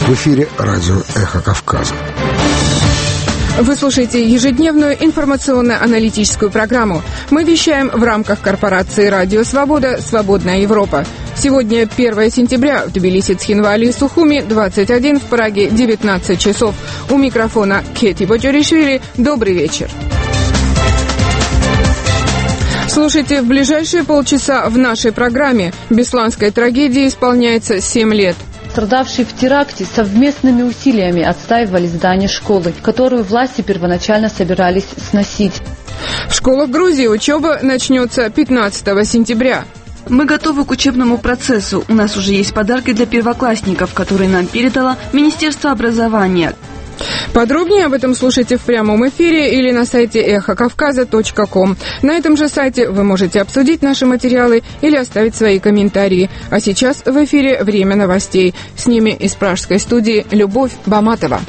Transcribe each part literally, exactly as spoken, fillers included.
В эфире радио «Эхо Кавказа». Вы слушаете ежедневную информационно-аналитическую программу. Мы вещаем в рамках корпорации «Радио Свобода. Свободная Европа». Сегодня первое сентября. В Тбилиси, Цхинвале и Сухуми двадцать один, в Праге девятнадцать часов. У микрофона Кети Бочуришвили. Добрый вечер. Слушайте, в ближайшие полчаса в нашей программе Бесланской трагедии исполняется семь лет. Пострадавшие в теракте совместными усилиями отстаивали здание школы, которую власти первоначально собирались сносить. В школах Грузии учеба начнется пятнадцатого сентября. Мы готовы к учебному процессу. У нас уже есть подарки для первоклассников, которые нам передало Министерство образования. Подробнее об этом слушайте в прямом эфире или на сайте эхо кавказа точка ком. На этом же сайте вы можете обсудить наши материалы или оставить свои комментарии. А сейчас в эфире «Время новостей». С ними из пражской студии Любовь Баматова.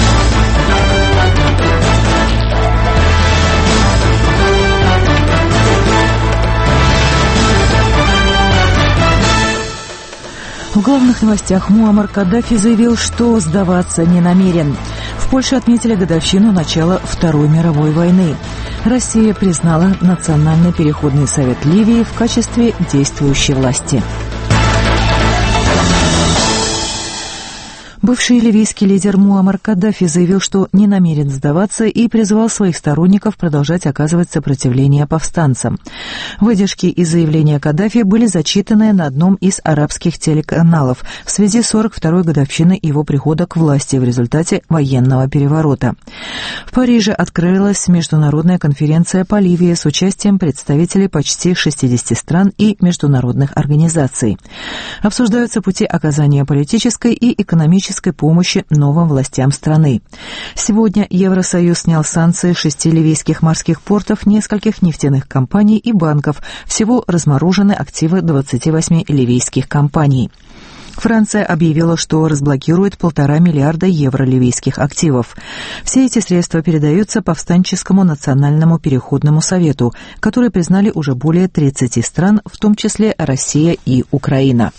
В главных новостях Муаммар Каддафи заявил, что сдаваться не намерен. В Польше отметили годовщину начала Второй мировой войны. Россия признала Национальный переходный совет Ливии в качестве действующей власти. Бывший ливийский лидер Муаммар Каддафи заявил, что не намерен сдаваться и призвал своих сторонников продолжать оказывать сопротивление повстанцам. Выдержки из заявления Каддафи были зачитаны на одном из арабских телеканалов в связи с сорок второй годовщиной его прихода к власти в результате военного переворота. В Париже открылась международная конференция по Ливии с участием представителей почти шестидесяти стран и международных организаций. Обсуждаются пути оказания политической и экономической помощи новым властям страны. Сегодня Евросоюз снял санкции шести ливийских морских портов, нескольких нефтяных компаний и банков. Всего разморожены активы двадцати восьми ливийских компаний. Франция объявила, что разблокирует полтора миллиарда евро ливийских активов. Все эти средства передаются Повстанческому национальному переходному совету, который признали уже более тридцати стран, в том числе Россия и Украина.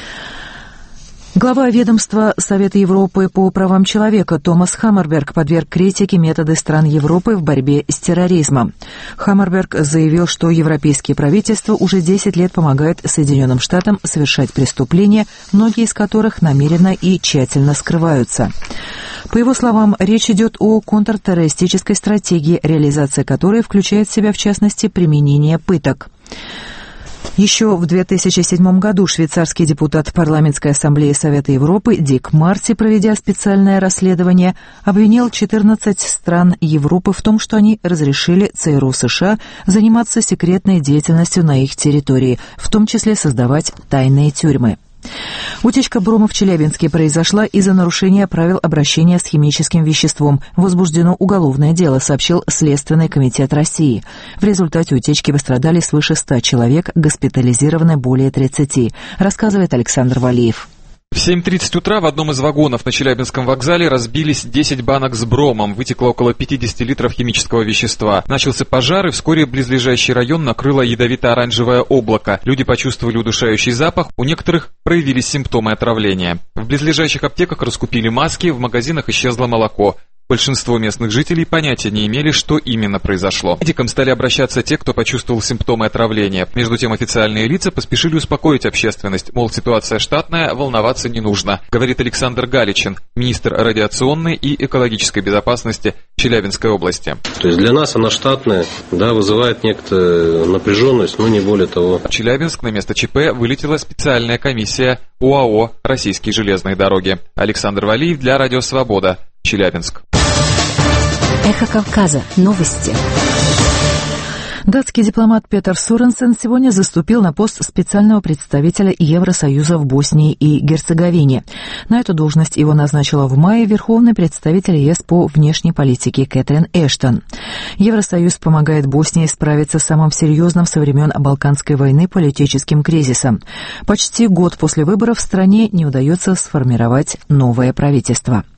Глава ведомства Совета Европы по правам человека Томас Хаммерберг подверг критике методы стран Европы в борьбе с терроризмом. Хаммерберг заявил, что европейские правительства уже десять лет помогают Соединенным Штатам совершать преступления, многие из которых намеренно и тщательно скрываются. По его словам, речь идет о контртеррористической стратегии, реализация которой включает в себя, в частности, применение пыток. Еще в две тысячи седьмом году швейцарский депутат Парламентской ассамблеи Совета Европы Дик Марти, проведя специальное расследование, обвинил четырнадцать стран Европы в том, что они разрешили ЦРУ США заниматься секретной деятельностью на их территории, в том числе создавать тайные тюрьмы. Утечка брома в Челябинске произошла из-за нарушения правил обращения с химическим веществом. Возбуждено уголовное дело, сообщил Следственный комитет России. В результате утечки пострадали свыше ста человек, госпитализированы более тридцати, рассказывает Александр Валиев. В семь тридцать утра в одном из вагонов на Челябинском вокзале разбились десять банок с бромом, вытекло около пятидесяти литров химического вещества. Начался пожар, и вскоре близлежащий район накрыло ядовито-оранжевое облако. Люди почувствовали удушающий запах, у некоторых проявились симптомы отравления. В близлежащих аптеках раскупили маски, в магазинах исчезло молоко. Большинство местных жителей понятия не имели, что именно произошло. К медикам стали обращаться те, кто почувствовал симптомы отравления. Между тем, официальные лица поспешили успокоить общественность, мол, ситуация штатная, волноваться не нужно, говорит Александр Галичин, министр радиационной и экологической безопасности Челябинской области. То есть для нас она штатная, да, вызывает некоторую напряженность, но не более того. В Челябинск на место ЧП вылетела специальная комиссия ОАО «Российские железные дороги». Александр Валиев для Радио Свобода, Челябинск. Эхо Кавказа. Новости. Датский дипломат Петер Соренсен сегодня заступил на пост специального представителя Евросоюза в Боснии и Герцеговине. На эту должность его назначила в мае верховный представитель ЕС по внешней политике Кэтрин Эштон. Евросоюз помогает Боснии справиться с самым серьезным со времен Балканской войны политическим кризисом. Почти год после выборов в стране не удается сформировать новое правительство.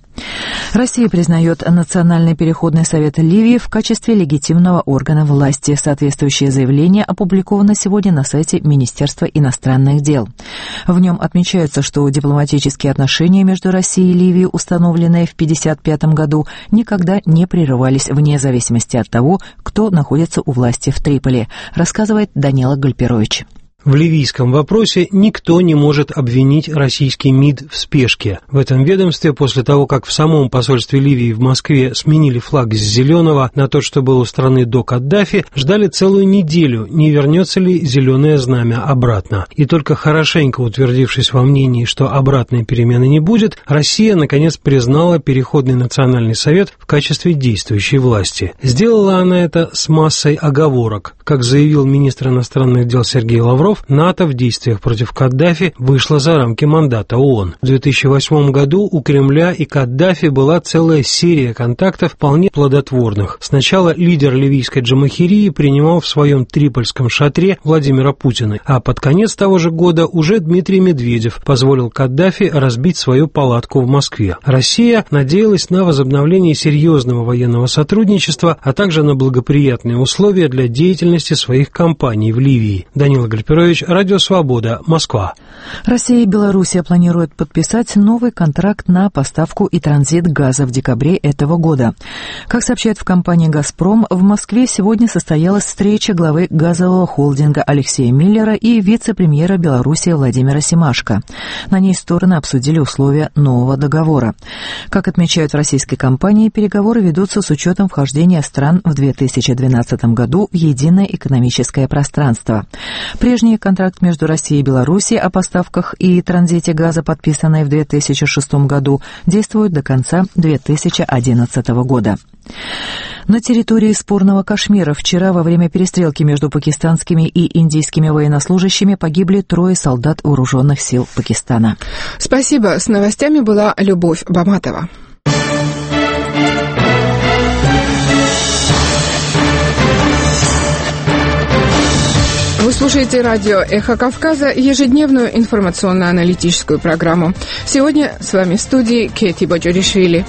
Россия признает Национальный переходный совет Ливии в качестве легитимного органа власти. Соответствующее заявление опубликовано сегодня на сайте Министерства иностранных дел. В нем отмечается, что дипломатические отношения между Россией и Ливией, установленные в тысяча девятьсот пятьдесят пятом году, никогда не прерывались вне зависимости от того, кто находится у власти в Триполи, рассказывает Данила Гальперович. В ливийском вопросе никто не может обвинить российский МИД в спешке. В этом ведомстве после того, как в самом посольстве Ливии в Москве сменили флаг с зеленого на тот, что был у страны до Каддафи, ждали целую неделю, не вернется ли зеленое знамя обратно. И только хорошенько утвердившись во мнении, что обратной перемены не будет, Россия наконец признала Переходный национальный совет в качестве действующей власти. Сделала она это с массой оговорок. Как заявил министр иностранных дел Сергей Лавров, НАТО в действиях против Каддафи вышло за рамки мандата ООН. В две тысячи восьмом году у Кремля и Каддафи была целая серия контактов вполне плодотворных. Сначала лидер ливийской джамахирии принимал в своем трипольском шатре Владимира Путина, а под конец того же года уже Дмитрий Медведев позволил Каддафи разбить свою палатку в Москве. Россия надеялась на возобновление серьезного военного сотрудничества, а также на благоприятные условия для деятельности своих компаний в Ливии. Данила Гальперович, Радио Свобода, Москва. Россия и Белоруссия планируют подписать новый контракт на поставку и транзит газа в декабре этого года. Как сообщают в компании «Газпром», в Москве сегодня состоялась встреча главы газового холдинга Алексея Миллера и вице-премьера Беларуси Владимира Семашко. На ней стороны обсудили условия нового договора. Как отмечают в российской компании, переговоры ведутся с учетом вхождения стран в две тысячи двенадцатом году в единое экономическое пространство. Прежний контракт между Россией и Белоруссией о поставках и транзите газа, подписанный в две тысячи шестом году, действует до конца две тысячи одиннадцатого года. На территории спорного Кашмира вчера во время перестрелки между пакистанскими и индийскими военнослужащими погибли трое солдат вооруженных сил Пакистана. Спасибо. С новостями была Любовь Баматова. Вы слушаете радио «Эхо Кавказа», ежедневную информационно-аналитическую программу. Сегодня с вами в студии Кети Баджоришвили.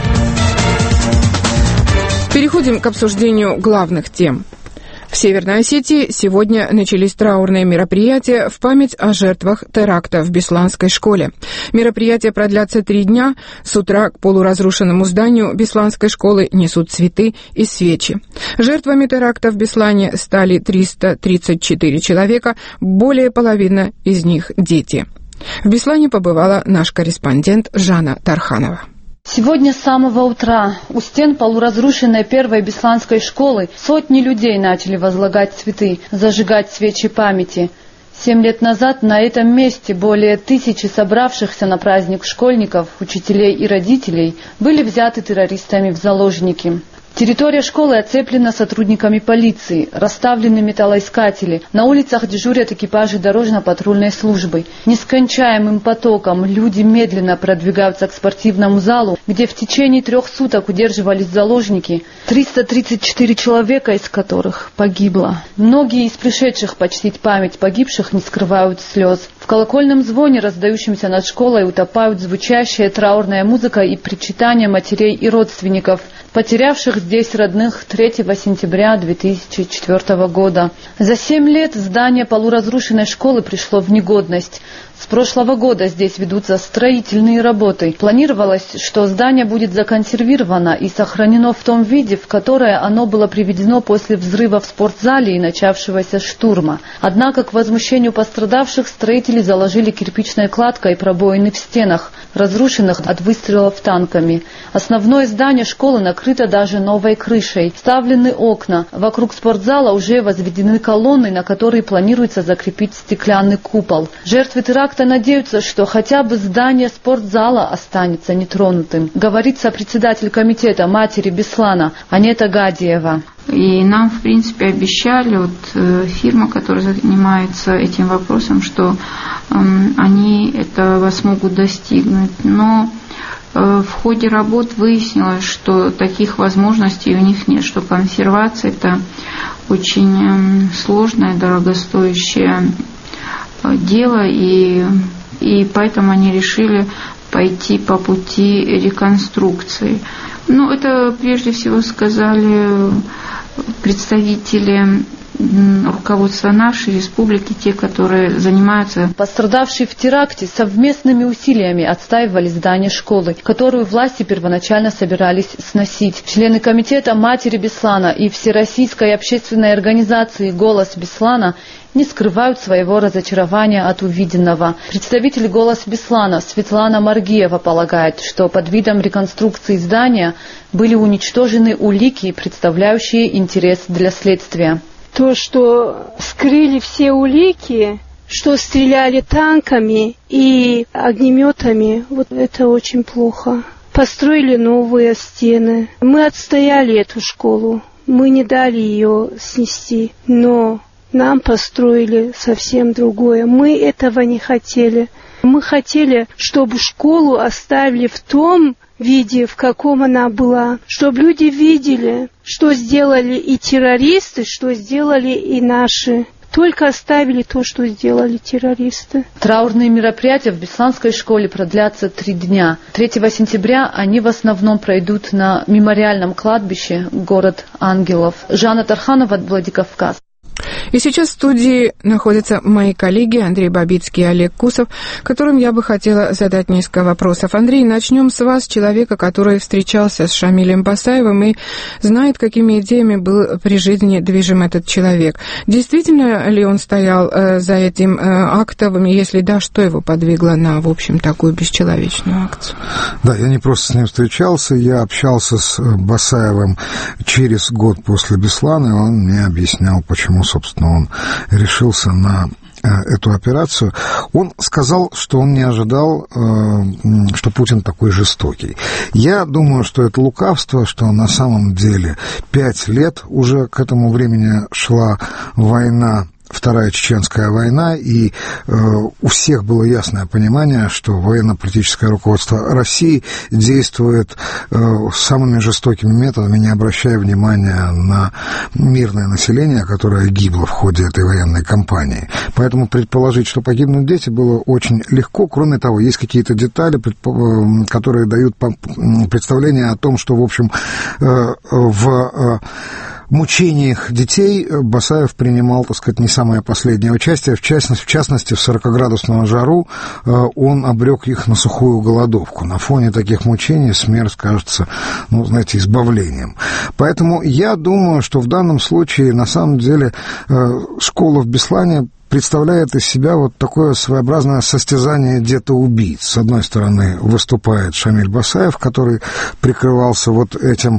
Переходим к обсуждению главных тем. В Северной Осетии сегодня начались траурные мероприятия в память о жертвах теракта в Бесланской школе. Мероприятия продлятся три дня. С утра к полуразрушенному зданию Бесланской школы несут цветы и свечи. Жертвами теракта в Беслане стали триста тридцать четыре человека, более половины из них дети. В Беслане побывала наш корреспондент Жанна Тарханова. Сегодня с самого утра у стен полуразрушенной первой бесланской школы сотни людей начали возлагать цветы, зажигать свечи памяти. Семь лет назад на этом месте более тысячи собравшихся на праздник школьников, учителей и родителей были взяты террористами в заложники. Территория школы оцеплена сотрудниками полиции, расставлены металлоискатели, на улицах дежурят экипажи дорожно-патрульной службы. Нескончаемым потоком люди медленно продвигаются к спортивному залу, где в течение трех суток удерживались заложники, триста тридцать четыре человека из которых погибло. Многие из пришедших почтить память погибших не скрывают слез. В колокольном звоне, раздающемся над школой, утопают звучащая траурная музыка и причитания матерей и родственников, потерявших здесь родных третьего сентября две тысячи четвёртого года. За семь лет здание полуразрушенной школы пришло в негодность. С прошлого года здесь ведутся строительные работы. Планировалось, что здание будет законсервировано и сохранено в том виде, в которое оно было приведено после взрыва в спортзале и начавшегося штурма. Однако, к возмущению пострадавших, строители заложили кирпичной кладкой пробоины в стенах, разрушенных от выстрелов танками. Основное здание школы накрыто даже новой крышей. Вставлены окна. Вокруг спортзала уже возведены колонны, на которые планируется закрепить стеклянный купол. Жертвы теракта надеются, что хотя бы здание спортзала останется нетронутым, говорит сопредседатель комитета матери Беслана Анета Гадиева. И нам, в принципе, обещали, вот э, фирма, которая занимается этим вопросом, что э, они этого смогут достигнуть. Но э, в ходе работ выяснилось, что таких возможностей у них нет, что консервация – это очень э, сложное, дорогостоящее дело, и, и поэтому они решили пойти по пути реконструкции. Ну, это прежде всего сказали представители руководства нашей республики, те, которые занимаются. Пострадавшие в теракте совместными усилиями отстаивали здание школы, которую власти первоначально собирались сносить. Члены комитета «Матери Беслана» и Всероссийской общественной организации «Голос Беслана» не скрывают своего разочарования от увиденного. Представитель «Голос Беслана» Светлана Маргиева полагает, что под видом реконструкции здания были уничтожены улики, представляющие интерес для следствия. То, что скрыли все улики, что стреляли танками и огнеметами, вот это очень плохо. Построили новые стены. Мы отстояли эту школу, мы не дали ее снести, но нам построили совсем другое. Мы этого не хотели. Мы хотели, чтобы школу оставили в том виде, в каком она была, чтобы люди видели, что сделали и террористы, что сделали и наши. Только оставили то, что сделали террористы. Траурные мероприятия в Бесланской школе продлятся три дня. третьего сентября они в основном пройдут на мемориальном кладбище «Город ангелов». Жанна Тарханова, Владикавказ. И сейчас в студии находятся мои коллеги Андрей Бабицкий и Олег Кусов, которым я бы хотела задать несколько вопросов. Андрей, начнем с вас, человека, который встречался с Шамилем Басаевым и знает, какими идеями был при жизни движим этот человек. Действительно ли он стоял э, за этим э, актом? Если да, что его подвигло на, в общем, такую бесчеловечную акцию? Да, я не просто с ним встречался, я общался с Басаевым через год после Беслана, и он мне объяснял, почему, собственно, он решился на эту операцию. Он сказал, что он не ожидал, что Путин такой жестокий. Я думаю, что это лукавство, что на самом деле пять лет уже к этому времени шла война, Вторая Чеченская война, и э, у всех было ясное понимание, что военно-политическое руководство России действует э, самыми жестокими методами, не обращая внимания на мирное население, которое гибло в ходе этой военной кампании. Поэтому предположить, что погибнут дети, было очень легко. Кроме того, есть какие-то детали, которые дают представление о том, что, в общем, э, в... Э, В мучениях детей Басаев принимал, так сказать, не самое последнее участие. В частности, в, частности, в сорокаградусную жару он обрек их на сухую голодовку. На фоне таких мучений смерть кажется, ну, знаете, избавлением. Поэтому я думаю, что в данном случае, на самом деле, школа в Беслане представляет из себя вот такое своеобразное состязание детоубийц. С одной стороны, выступает Шамиль Басаев, который прикрывался вот этим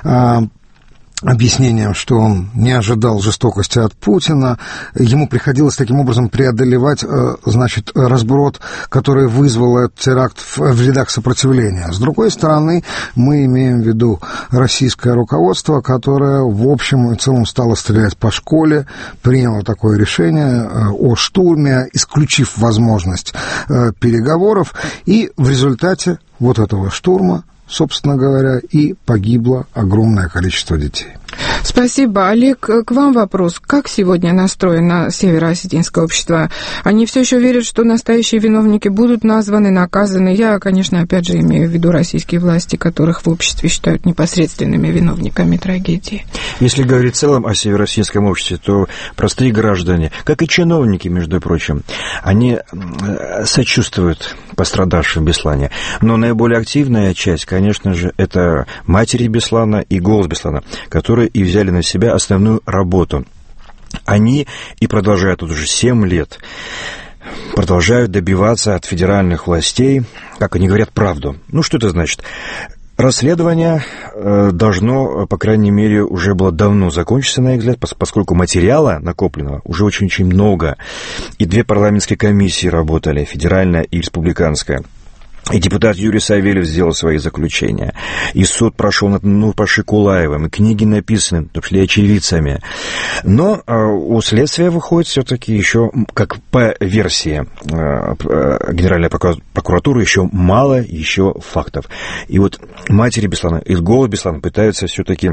объяснением, что он не ожидал жестокости от Путина. Ему приходилось таким образом преодолевать, значит, разброд, который вызвал этот теракт в рядах сопротивления. С другой стороны, мы имеем в виду российское руководство, которое, в общем и целом, стало стрелять по школе, приняло такое решение о штурме, исключив возможность переговоров, и в результате вот этого штурма, собственно говоря, и погибло огромное количество детей. Спасибо. Олег, к вам вопрос. Как сегодня настроено североосетинское общество? Они все еще верят, что настоящие виновники будут названы, наказаны? Я, конечно, опять же имею в виду российские власти, которых в обществе считают непосредственными виновниками трагедии. Если говорить в целом о североосетинском обществе, то простые граждане, как и чиновники, между прочим, они сочувствуют пострадавшим в Беслане. Но наиболее активная часть, конечно же, это матери Беслана и голос Беслана, которые и взяли на себя основную работу. Они и продолжают тут уже семь лет, продолжают добиваться от федеральных властей, как они говорят, правду. Ну, что это значит? Расследование должно, по крайней мере, уже было давно закончиться, на их взгляд, поскольку материала накопленного уже очень-очень много. И две парламентские комиссии работали, федеральная и республиканская. И депутат Юрий Савельев сделал свои заключения. И суд прошел над Нурпаши Кулаевым, и книги написаны, в том числе очевидцами. Но у следствия выходит все-таки еще, как по версии Генеральной прокуратуры, еще мало еще фактов. И вот матери Беслана и голос Беслана пытаются все-таки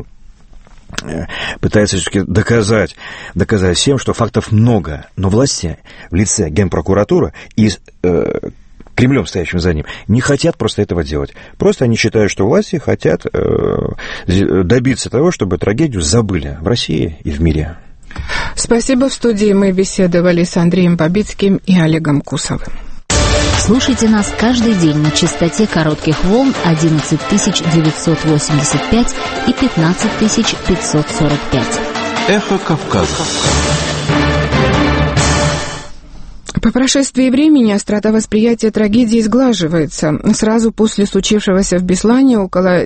пытается все-таки доказать, доказать всем, что фактов много. Но власти в лице Генпрокуратуры и Кремлем, стоящим за ним, не хотят просто этого делать. Просто они считают, что власти хотят добиться того, чтобы трагедию забыли в России и в мире. Спасибо. В студии мы беседовали с Андреем Бабицким и Олегом Кусовым. Слушайте нас каждый день на частоте коротких волн одиннадцать тысяч девятьсот восемьдесят пять и пятнадцать тысяч пятьсот сорок пять. Эхо Кавказа. По прошествии времени острота восприятия трагедии сглаживается. Сразу после случившегося в Беслане около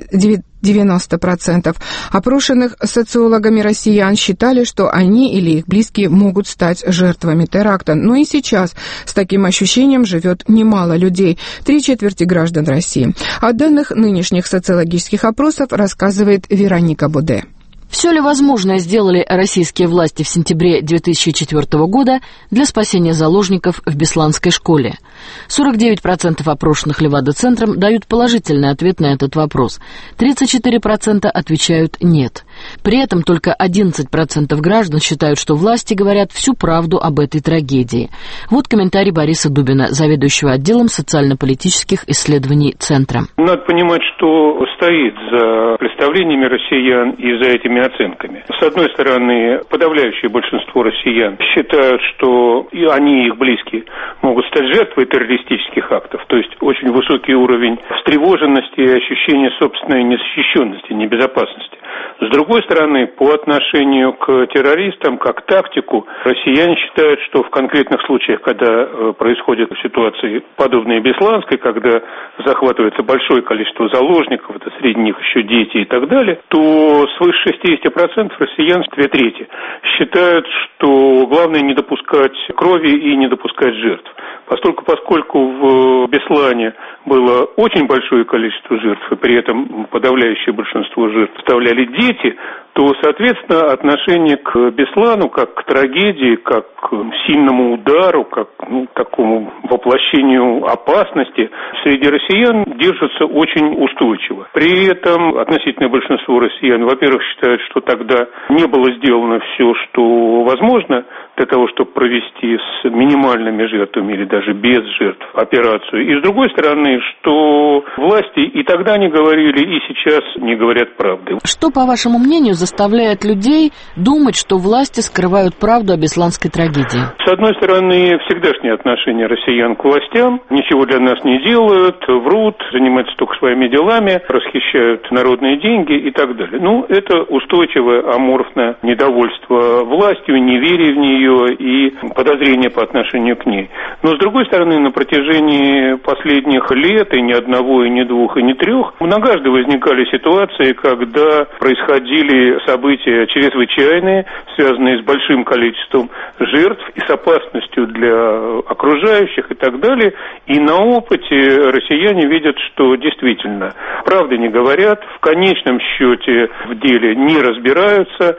девяносто процентов опрошенных социологами россиян считали, что они или их близкие могут стать жертвами теракта. Но и сейчас с таким ощущением живет немало людей, три четверти граждан России. О данных нынешних социологических опросов рассказывает Вероника Боде. Все ли возможное сделали российские власти в сентябре две тысячи четвёртого года для спасения заложников в Бесланской школе? сорок девять процентов опрошенных Левада-центром дают положительный ответ на этот вопрос. тридцать четыре процента отвечают «нет». При этом только одиннадцать процентов граждан считают, что власти говорят всю правду об этой трагедии. Вот комментарий Бориса Дубина, заведующего отделом социально-политических исследований Центра. Надо понимать, что стоит за представлениями россиян и за этими оценками. С одной стороны, подавляющее большинство россиян считают, что и они, и их близкие могут стать жертвой террористических актов, то есть очень высокий уровень встревоженности и ощущения собственной незащищенности, небезопасности. С другой стороны, по отношению к террористам, как тактику, россияне считают, что в конкретных случаях, когда происходят ситуации подобные Бесланской, когда захватывается большое количество заложников, это среди них еще дети и так далее, то свыше шестьдесят процентов россиян, две трети, считают, что главное не допускать крови и не допускать жертв. Поскольку, поскольку в Беслане было очень большое количество жертв, и при этом подавляющее большинство жертв составляли дети, то, соответственно, отношение к Беслану как к трагедии, как к сильному удару, как ну, к такому воплощению опасности среди россиян держится очень устойчиво. При этом относительное большинство россиян, во-первых, считают, что тогда не было сделано все, что возможно для того, чтобы провести с минимальными жертвами или даже без жертв операцию. И с другой стороны, что власти и тогда не говорили, и сейчас не говорят правды. Что, по вашему мнению, заставляет людей думать, что власти скрывают правду о бесланской трагедии? С одной стороны, всегдашнее отношение россиян к властям. Ничего для нас не делают, врут, занимаются только своими делами, расхищают народные деньги и так далее. Ну, это устойчивое аморфное недовольство властью, неверие в нее и подозрение по отношению к ней. Но, с другой стороны, на протяжении последних лет, и ни одного, и ни двух, и ни трех, многожды возникали ситуации, когда происходили события чрезвычайные, связанные с большим количеством жертв и с опасностью для окружающих и так далее. И на опыте россияне видят, что действительно правды не говорят, в конечном счете в деле не разбираются,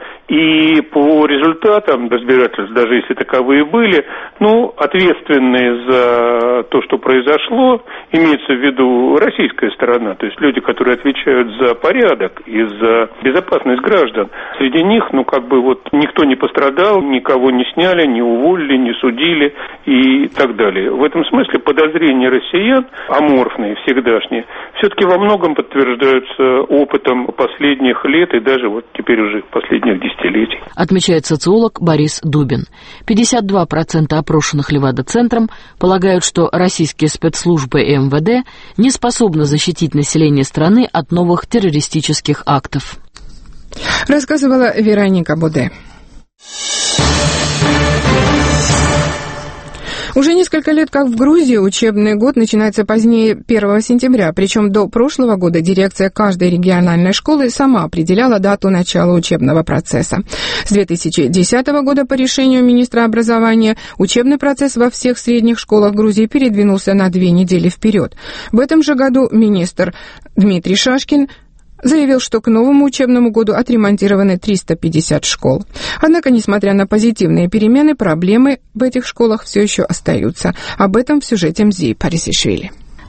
и по результатам разбирательств, даже если таковые были, ну, ответственные за то, что произошло, имеется в виду российская сторона, то есть люди, которые отвечают за порядок и за безопасность граждан. Среди них, ну, как бы вот никто не пострадал, никого не сняли, не уволили, не судили и так далее. В этом смысле подозрения россиян, аморфные, всегдашние, все-таки во многом подтверждаются опытом последних лет и даже вот теперь уже последних десятилетий. Отмечает социолог Борис Дубин. пятьдесят два процента опрошенных Левада-центром полагают, что российские спецслужбы и эм вэ дэ не способны защитить население страны от новых террористических актов. Рассказывала Вероника Боде. Уже несколько лет, как в Грузии, учебный год начинается позднее первого сентября, причем до прошлого года дирекция каждой региональной школы сама определяла дату начала учебного процесса. С две тысячи десятого года по решению министра образования учебный процесс во всех средних школах Грузии передвинулся на две недели вперед. В этом же году министр Дмитрий Шашкин заявил, что к новому учебному году отремонтированы триста пятьдесят школ. Однако, несмотря на позитивные перемены, проблемы в этих школах все еще остаются. Об этом в сюжете Мзии Парисишвили.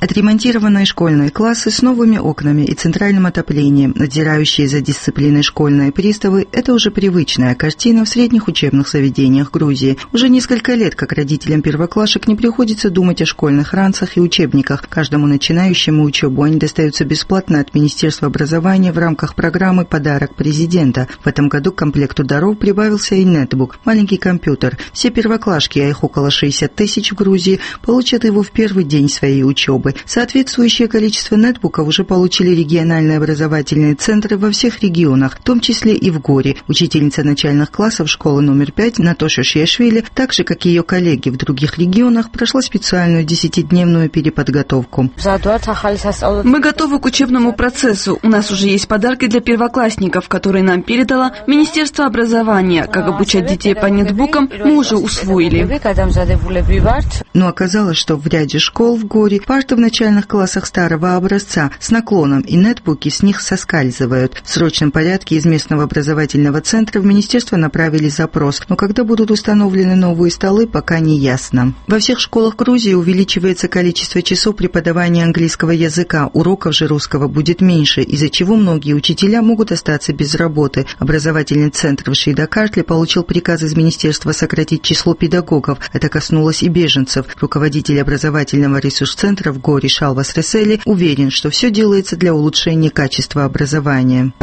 Отремонтированные школьные классы с новыми окнами и центральным отоплением, надзирающие за дисциплиной школьные приставы – это уже привычная картина в средних учебных заведениях Грузии. Уже несколько лет, как родителям первоклашек не приходится думать о школьных ранцах и учебниках. Каждому начинающему учебу они достаются бесплатно от Министерства образования в рамках программы «Подарок президента». В этом году к комплекту даров прибавился и нетбук – маленький компьютер. Все первоклашки, а их около шестьдесят тысяч в Грузии, получат его в первый день своей учебы. Соответствующее количество нетбуков уже получили региональные образовательные центры во всех регионах, в том числе и в Горе. Учительница начальных классов школы номер пять Натоша Шиашвили, так же, как и ее коллеги в других регионах, прошла специальную десятидневную переподготовку. Мы готовы к учебному процессу. У нас уже есть подарки для первоклассников, которые нам передало Министерство образования. Как обучать детей по нетбукам, мы уже усвоили. Но оказалось, что в ряде школ в Горе парты в начальных классах старого образца с наклоном, и нетбуки с них соскальзывают. В срочном порядке из местного образовательного центра в министерство направили запрос, но когда будут установлены новые столы, пока не ясно. Во всех школах Грузии увеличивается количество часов преподавания английского языка, уроков же русского будет меньше, из-за чего многие учителя могут остаться без работы. Образовательный центр в Шейдакартле получил приказ из министерства сократить число педагогов. Это коснулось и беженцев. Руководитель образовательного ресурс-центра в Горе Шалвас Ресели уверен, что все делается для улучшения качества образования.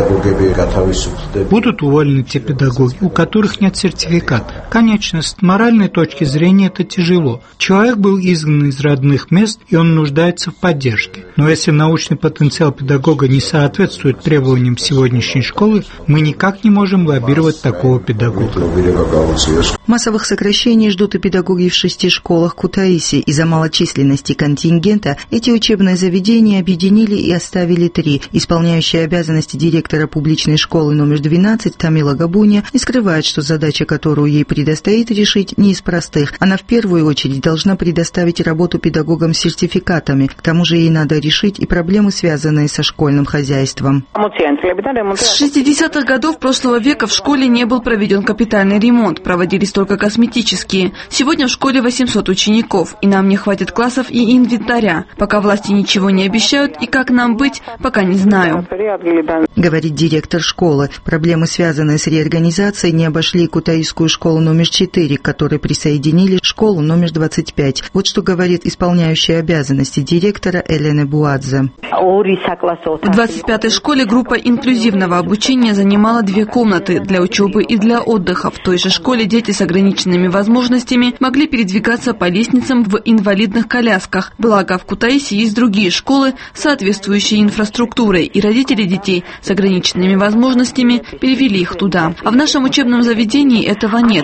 Будут уволены те педагоги, у которых нет сертификата. Конечно, с моральной точки зрения это тяжело. Человек был изгнан из родных мест, и он нуждается в поддержке. Но если научный потенциал педагога не соответствует требованиям сегодняшней школы, мы никак не можем лоббировать такого педагога. Массовых сокращений ждут и педагоги в шести школах Кутаиси. Из-за малочисленности контингента эти учебные заведения объединили и оставили три. Исполняющая обязанности директора публичной школы номер двенадцать Тамила Габуния не скрывает, что задача, которую ей предстоит решить, не из простых. Она в первую очередь должна предоставить работу педагогам с сертификатами. К тому же ей надо решить и проблемы, связанные со школьным хозяйством. С шестидесятых годов прошлого века в школе не был проведен капитальный ремонт, проводились только косметические. Сегодня в школе восемьсот учеников, и нам не хватит классов и инвентаря. Пока власти ничего не обещают, и как нам быть, пока не знаю. Говорит директор школы. Проблемы, связанные с реорганизацией, не обошли Кутаисскую школу номер четыре, к которой присоединили школу номер двадцать пять. Вот что говорит исполняющая обязанности директора Элена Буадзе. В двадцать пятой школе группа инклюзивного обучения занимала две комнаты для учебы и для отдыха. В той же школе дети с ограниченными возможностями могли передвигаться по лестницам в инвалидных колясках. Благо, в Кутаиси есть другие школы с соответствующей инфраструктурой, и родители детей с ограниченными возможностями перевели их туда. А в нашем учебном заведении этого нет.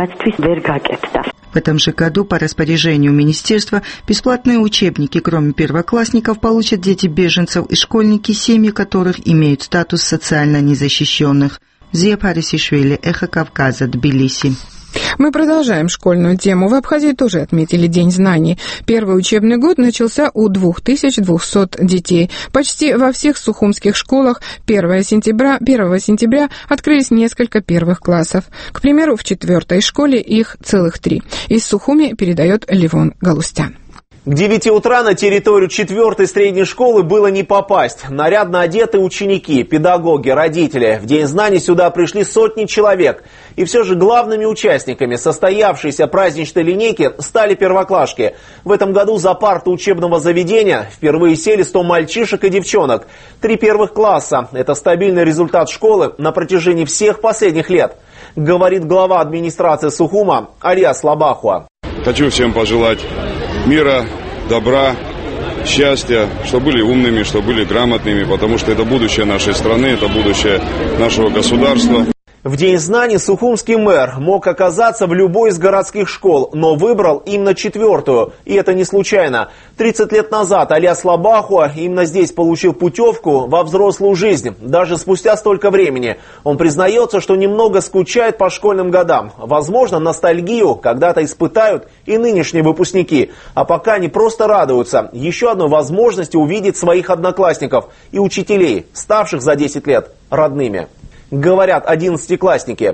В этом же году по распоряжению министерства бесплатные учебники, кроме первоклассников, получат дети беженцев и школьники, семьи которых имеют статус социально незащищенных. Зия Парисишвили, Эхо Кавказа, Тбилиси. Мы продолжаем школьную тему. В Абхазии тоже отметили День знаний. Первый учебный год начался у двух тысяч двухсот детей. Почти во всех сухумских школах первого сентября, первого сентября открылись несколько первых классов. К примеру, в четвертой школе их целых три. Из Сухуми передает Левон Галустян. К девяти утра на территорию четвертой средней школы было не попасть. Нарядно одеты ученики, педагоги, родители. В День знаний сюда пришли сотни человек. И все же главными участниками состоявшейся праздничной линейки стали первоклашки. В этом году за парты учебного заведения впервые сели сто мальчишек и девчонок. Три первых класса – это стабильный результат школы на протяжении всех последних лет, говорит глава администрации Сухума Алия Слабахуа. Хочу всем пожелать мира, добра, счастья, чтобы были умными, чтобы были грамотными, потому что это будущее нашей страны, это будущее нашего государства. В День знаний сухумский мэр мог оказаться в любой из городских школ, но выбрал именно четвертую. И это не случайно. тридцать лет назад Алия Слабахуа именно здесь получил путевку во взрослую жизнь. Даже спустя столько времени. Он признается, что немного скучает по школьным годам. Возможно, ностальгию когда-то испытают и нынешние выпускники. А пока они просто радуются еще одной возможности увидеть своих одноклассников и учителей, ставших за десять лет родными. Говорят одиннадцатиклассники.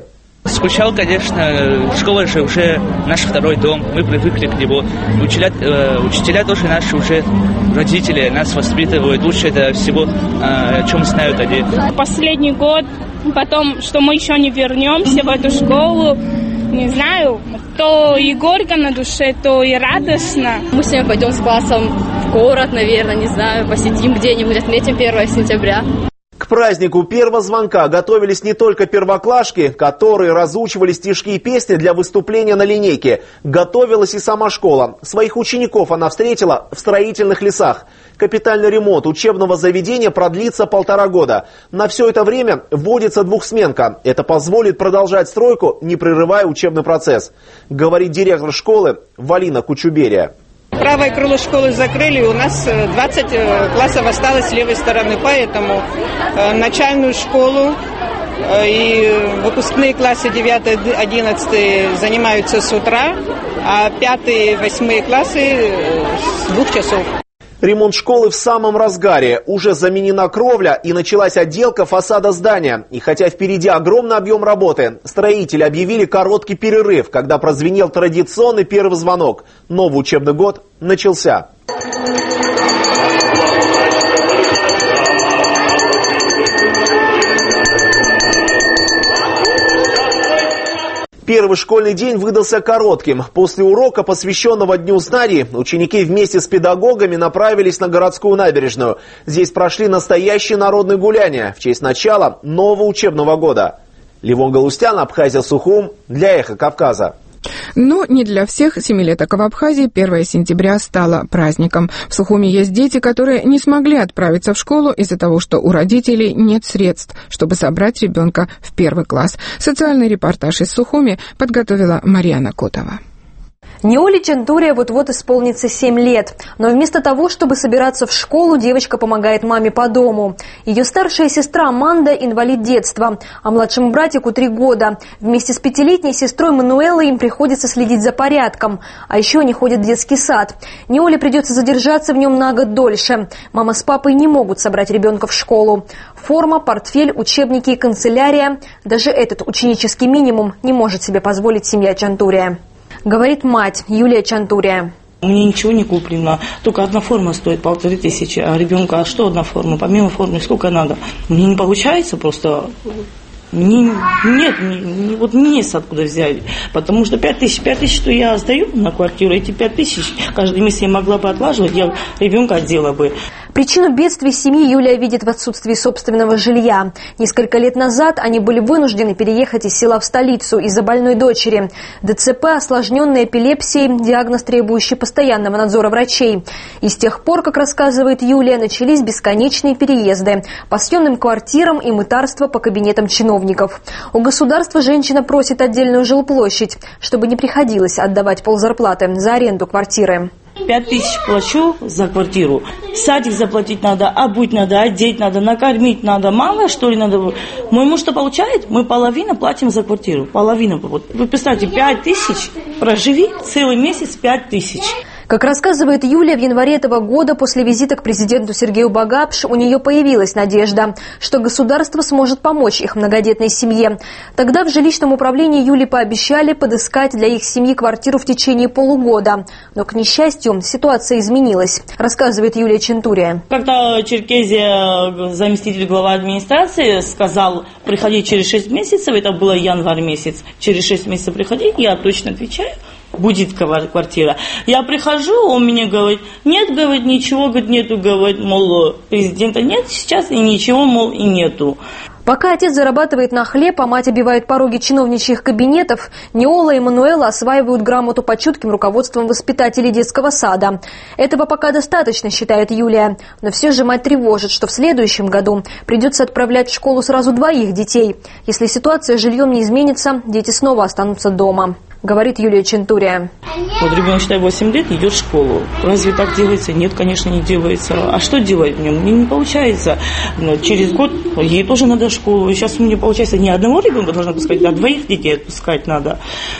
Скучал, конечно. Школа же уже наш второй дом. Мы привыкли к нему. Учителя, э, учителя тоже наши уже родители. Нас воспитывают. Лучше это всего, э, о чем знают они. Последний год, потом, что мы еще не вернемся в эту школу. Не знаю, то и горько на душе, то и радостно. Мы сегодня пойдем с классом в город, наверное, не знаю, посетим где-нибудь, отметим первое сентября. К празднику первого звонка готовились не только первоклашки, которые разучивали стишки и песни для выступления на линейке. Готовилась и сама школа. Своих учеников она встретила в строительных лесах. Капитальный ремонт учебного заведения продлится полтора года. На все это время вводится двухсменка. Это позволит продолжать стройку, не прерывая учебный процесс, говорит директор школы Валина Кучуберия. Правое крыло школы закрыли, у нас двадцать классов осталось с левой стороны, поэтому начальную школу и выпускные классы девятый одиннадцатый занимаются с утра, а пятый восьмой классы с двух часов. Ремонт школы в самом разгаре. Уже заменена кровля и началась отделка фасада здания. И хотя впереди огромный объем работы, строители объявили короткий перерыв, когда прозвенел традиционный первый звонок. Новый учебный год начался. Первый школьный день выдался коротким. После урока, посвященного Дню знаний, ученики вместе с педагогами направились на городскую набережную. Здесь прошли настоящие народные гуляния в честь начала нового учебного года. Левон Галустян, Абхазия, Сухум для Эхо Кавказа. Но не для всех семилеток в Абхазии первое сентября стало праздником. В Сухуми есть дети, которые не смогли отправиться в школу из-за того, что у родителей нет средств, чтобы собрать ребенка в первый класс. Социальный репортаж из Сухуми подготовила Марьяна Котова. Неоле Чантурия вот-вот исполнится семь лет. Но вместо того, чтобы собираться в школу, девочка помогает маме по дому. Ее старшая сестра Аманда – инвалид детства, а младшему братику три года. Вместе с пятилетней сестрой Мануэлой им приходится следить за порядком. А еще они ходят в детский сад. Неоле придется задержаться в нем на год дольше. Мама с папой не могут собрать ребенка в школу. Форма, портфель, учебники и канцелярия – даже этот ученический минимум не может себе позволить семья Чантурия. Говорит мать Юлия Чантурия. Мне ничего не куплено, только одна форма стоит полторы тысячи, а ребенка, а что одна форма? Помимо формы сколько надо? Мне не получается просто, мне, нет, не, не, вот не с откуда взять, потому что пять тысяч, пять тысяч, что я сдаю на квартиру, эти пять тысяч каждый месяц я могла бы отлаживать, я ребенка одела бы. Причину бедствий семьи Юлия видит в отсутствии собственного жилья. Несколько лет назад они были вынуждены переехать из села в столицу из-за больной дочери. ДЦП, осложненная эпилепсией, диагноз, требующий постоянного надзора врачей. И с тех пор, как рассказывает Юлия, начались бесконечные переезды по съемным квартирам и мытарство по кабинетам чиновников. У государства женщина просит отдельную жилплощадь, чтобы не приходилось отдавать ползарплаты за аренду квартиры. Пять тысяч плачу за квартиру. Садик заплатить надо, обуть надо, одеть надо, накормить надо. Мало, что ли, надо? Мой муж что получает? Мы половину платим за квартиру. Половину. Вот. Вы представьте, пять тысяч, проживи целый месяц пять тысяч. Как рассказывает Юлия, в январе этого года после визита к президенту Сергею Багапш у нее появилась надежда, что государство сможет помочь их многодетной семье. Тогда в жилищном управлении Юлии пообещали подыскать для их семьи квартиру в течение полугода. Но, к несчастью, ситуация изменилась, рассказывает Юлия Чантурия. Когда Черкезия, заместитель главы администрации, сказал приходить через шесть месяцев, это было январь месяц, через шесть месяцев приходить, я точно отвечаю. Будет квартира. Я прихожу, он мне говорит, нет, говорит, ничего, говорит, нету, говорит, мол, президента нет сейчас, и ничего, мол, и нету. Пока отец зарабатывает на хлеб, а мать обивает пороги чиновничьих кабинетов, Неола и Мануэла осваивают грамоту под чутким руководством воспитателей детского сада. Этого пока достаточно, считает Юлия. Но все же мать тревожит, что в следующем году придется отправлять в школу сразу двоих детей. Если ситуация с жильем не изменится, дети снова останутся дома. Говорит Юлия Чантурия. Вот ребенок, считай, восемь лет, идет в школу. Разве так делается? Нет, конечно, не делается. А что делать в нем? Мне не получается. Но через год ей тоже надо в школу. Сейчас у меня получается не одного ребенка должна пускать, а двоих детей отпускать надо.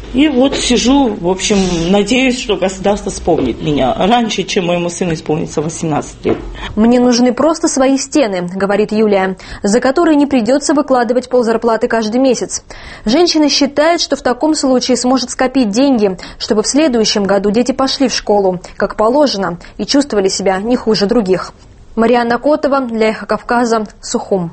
И вот сижу, в общем, надеюсь, что государство вспомнит меня раньше, чем моему сыну исполнится восемнадцать лет. «Мне нужны просто свои стены», — говорит Юлия, за которые не придется выкладывать ползарплаты каждый месяц. Женщина считает, что в таком случае сможет скопить деньги, чтобы в следующем году дети пошли в школу, как положено, и чувствовали себя не хуже других. Марианна Котова для «Эхо Кавказа», Сухум.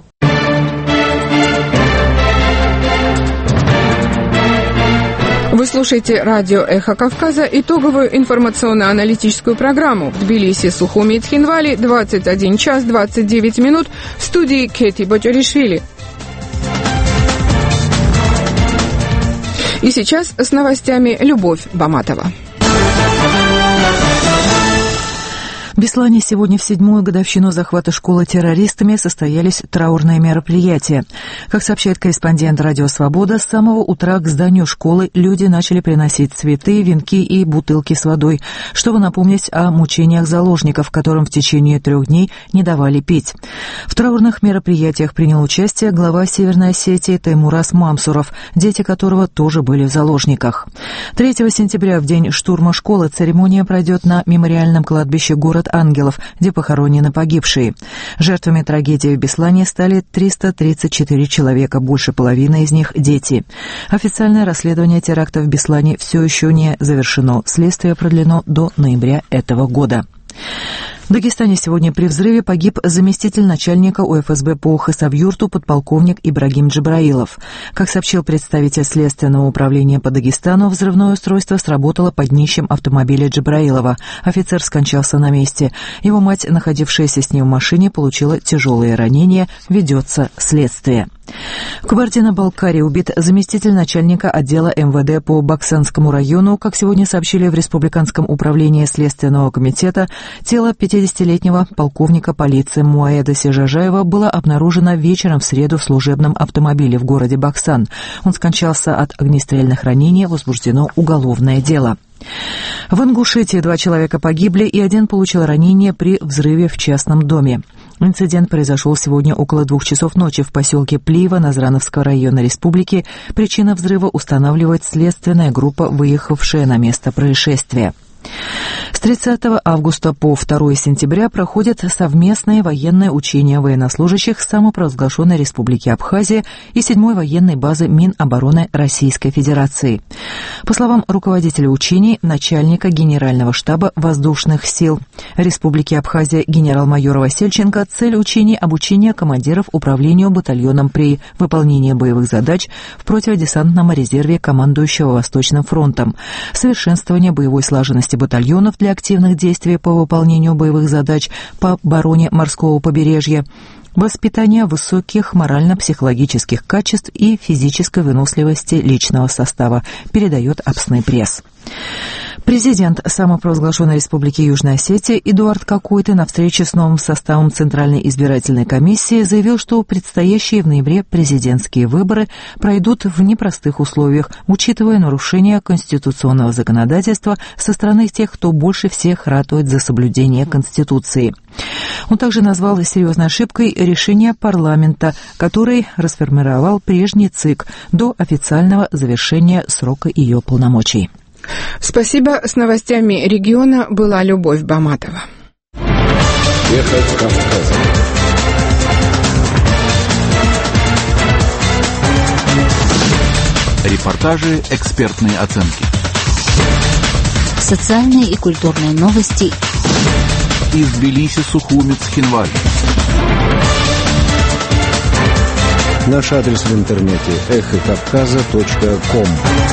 Вы слушаете радио «Эхо Кавказа», итоговую информационно-аналитическую программу. В Тбилиси, Сухуми и Тхинвали, двадцать один час двадцать девять минут, в студии Кети Ботюришвили. И сейчас с новостями Любовь Баматова. В Беслане сегодня в седьмую годовщину захвата школы террористами состоялись траурные мероприятия. Как сообщает корреспондент «Радио Свобода», с самого утра к зданию школы люди начали приносить цветы, венки и бутылки с водой, чтобы напомнить о мучениях заложников, которым в течение трех дней не давали пить. В траурных мероприятиях принял участие глава Северной Осетии Таймураз Мамсуров, дети которого тоже были в заложниках. третьего сентября, в день штурма школы, церемония пройдет на мемориальном кладбище «Город Ангелов», где похоронены погибшие. Жертвами трагедии в Беслане стали триста тридцать четыре человека, больше половины из них – дети. Официальное расследование теракта в Беслане все еще не завершено. Следствие продлено до ноября этого года. В Дагестане сегодня при взрыве погиб заместитель начальника О Эф Эс Бэ по Хасавюрту подполковник Ибрагим Джабраилов. Как сообщил представитель Следственного управления по Дагестану, взрывное устройство сработало под днищем автомобиля Джабраилова. Офицер скончался на месте. Его мать, находившаяся с ним в машине, получила тяжелые ранения. Ведется следствие. В Кабардино-Балкарии убит заместитель начальника отдела Эм Вэ Дэ по Баксанскому району. Как сегодня сообщили в Республиканском управлении Следственного комитета, тело пятидесятилетнего полковника полиции Муаэда Сежажаева было обнаружено вечером в среду в служебном автомобиле в городе Баксан. Он скончался от огнестрельных ранений, возбуждено уголовное дело. В Ингушетии два человека погибли и один получил ранение при взрыве в частном доме. Инцидент произошел сегодня около двух часов ночи в поселке Плиево Назрановского района республики. Причина взрыва устанавливает следственная группа, выехавшая на место происшествия. С тридцатого августа по второго сентября проходят совместные военные учения военнослужащих самопровозглашенной Республики Абхазия и седьмой военной базы Минобороны Российской Федерации. По словам руководителя учений, начальника Генерального штаба воздушных сил Республики Абхазия генерал-майора Васильченко, цель учений – обучение командиров управлению батальоном при выполнении боевых задач в противодесантном резерве командующего Восточным фронтом, совершенствование боевой слаженности батальонов для активных действий по выполнению боевых задач по обороне морского побережья, воспитание высоких морально-психологических качеств и физической выносливости личного состава, передает Апсный пресс. Президент самопровозглашенной Республики Южная Осетия Эдуард Какойты на встрече с новым составом Центральной избирательной комиссии заявил, что предстоящие в ноябре президентские выборы пройдут в непростых условиях, учитывая нарушения конституционного законодательства со стороны тех, кто больше всех ратует за соблюдение Конституции. Он также назвал серьезной ошибкой решение парламента, который расформировал прежний ЦИК до официального завершения срока ее полномочий. Спасибо. С новостями региона была Любовь Баматова. Эхо Кавказа. Репортажи, экспертные оценки. Социальные и культурные новости. Из Тбилиси, Сухуми, Цхинвали. Наш адрес в интернете эхо кавказа точка ком.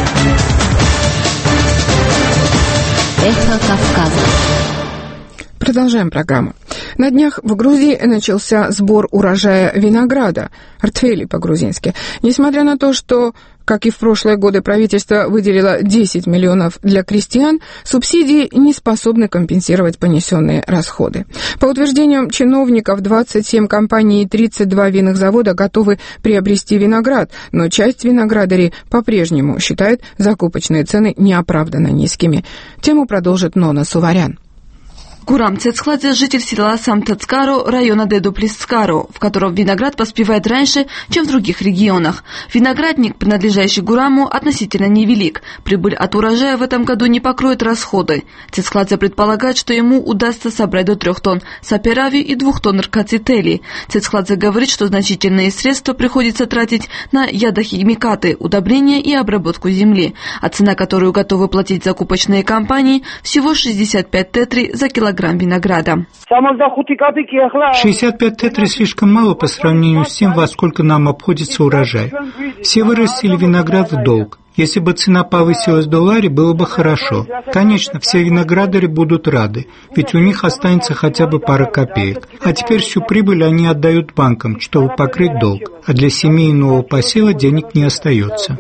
Эхо Кавказа. Продолжаем программу. На днях в Грузии начался сбор урожая винограда, артфели по-грузински. Несмотря на то, что, как и в прошлые годы, правительство выделило десять миллионов для крестьян, субсидии не способны компенсировать понесенные расходы. По утверждениям чиновников, двадцать семь компаний и тридцать два винных завода готовы приобрести виноград, но часть виноградарей по-прежнему считает закупочные цены неоправданно низкими. Тему продолжит Нона Суварян. Гурам Цецхладзе – житель села Самтацкаро, района Дедуплисцкаро, в котором виноград поспевает раньше, чем в других регионах. Виноградник, принадлежащий Гураму, относительно невелик. Прибыль от урожая в этом году не покроет расходы. Цецхладзе предполагает, что ему удастся собрать до трех тонн саперави и двух тонн ркацители. Цецхладзе говорит, что значительные средства приходится тратить на ядохимикаты, удобрения и обработку земли, а цена, которую готовы платить закупочные компании, всего шестьдесят пять тетри за килограмм винограда. шестьдесят пять тетри слишком мало по сравнению с тем, во сколько нам обходится урожай. Все вырастили виноград в долг. Если бы цена повысилась в долларе, было бы хорошо. Конечно, все виноградари будут рады, ведь у них останется хотя бы пара копеек. А теперь всю прибыль они отдают банкам, чтобы покрыть долг. А для семейного посева денег не остается.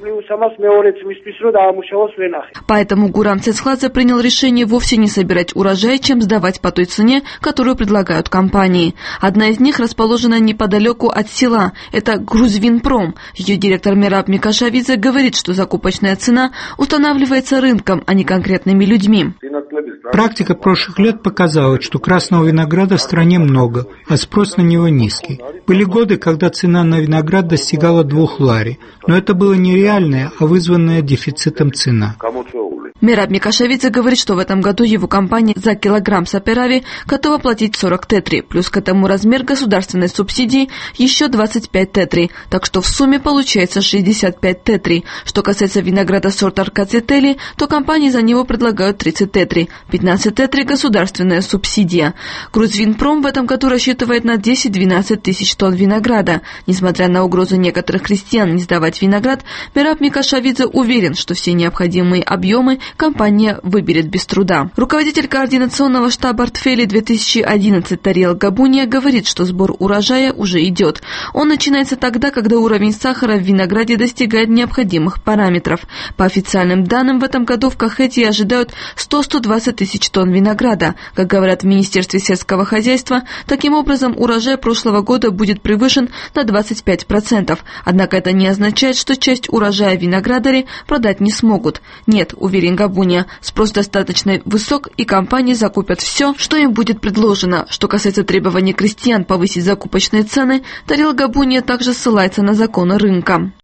Поэтому Гурам Цецхладзе принял решение вовсе не собирать урожай, чем сдавать по той цене, которую предлагают компании. Одна из них расположена неподалеку от села. Это Грузвинпром. Ее директор Мераб Микашавидзе говорит, что закупочная цена устанавливается рынком, а не конкретными людьми. Практика прошлых лет показала, что красного винограда в стране много, а спрос на него низкий. Были годы, когда цена на виноград достигала двух лари, но это было нереальная, а вызванная дефицитом цена. Мераб Микашавидзе говорит, что в этом году его компания за килограмм саперави готова платить сорок тетри, плюс к этому размер государственной субсидии еще двадцать пять тетри, так что в сумме получается шестьдесят пять тетри. Что касается винограда сорта ркацители, то компании за него предлагают тридцать тетри, пятнадцать тетри государственная субсидия. Грузвинпром в этом году рассчитывает на десять-двенадцать тысяч тонн винограда. Несмотря на угрозу некоторых крестьян не сдавать виноград, Мераб Микашавидзе уверен, что все необходимые объемы компания выберет без труда. Руководитель координационного штаба Артфели две тысячи одиннадцать Тариел Габуния говорит, что сбор урожая уже идет. Он начинается тогда, когда уровень сахара в винограде достигает необходимых параметров. По официальным данным, в этом году в Кахетии ожидают сто - сто двадцать тысяч тонн винограда. Как говорят в Министерстве сельского хозяйства, таким образом урожай прошлого года будет превышен на двадцать пять процентов. Однако это не означает, что часть урожая виноградари продать не смогут. Нет, уверен Габуния, спрос достаточно высок, и компании закупят все, что им будет предложено. Что касается требований крестьян повысить закупочные цены, Тариел Габуния также ссылается на законы рынка.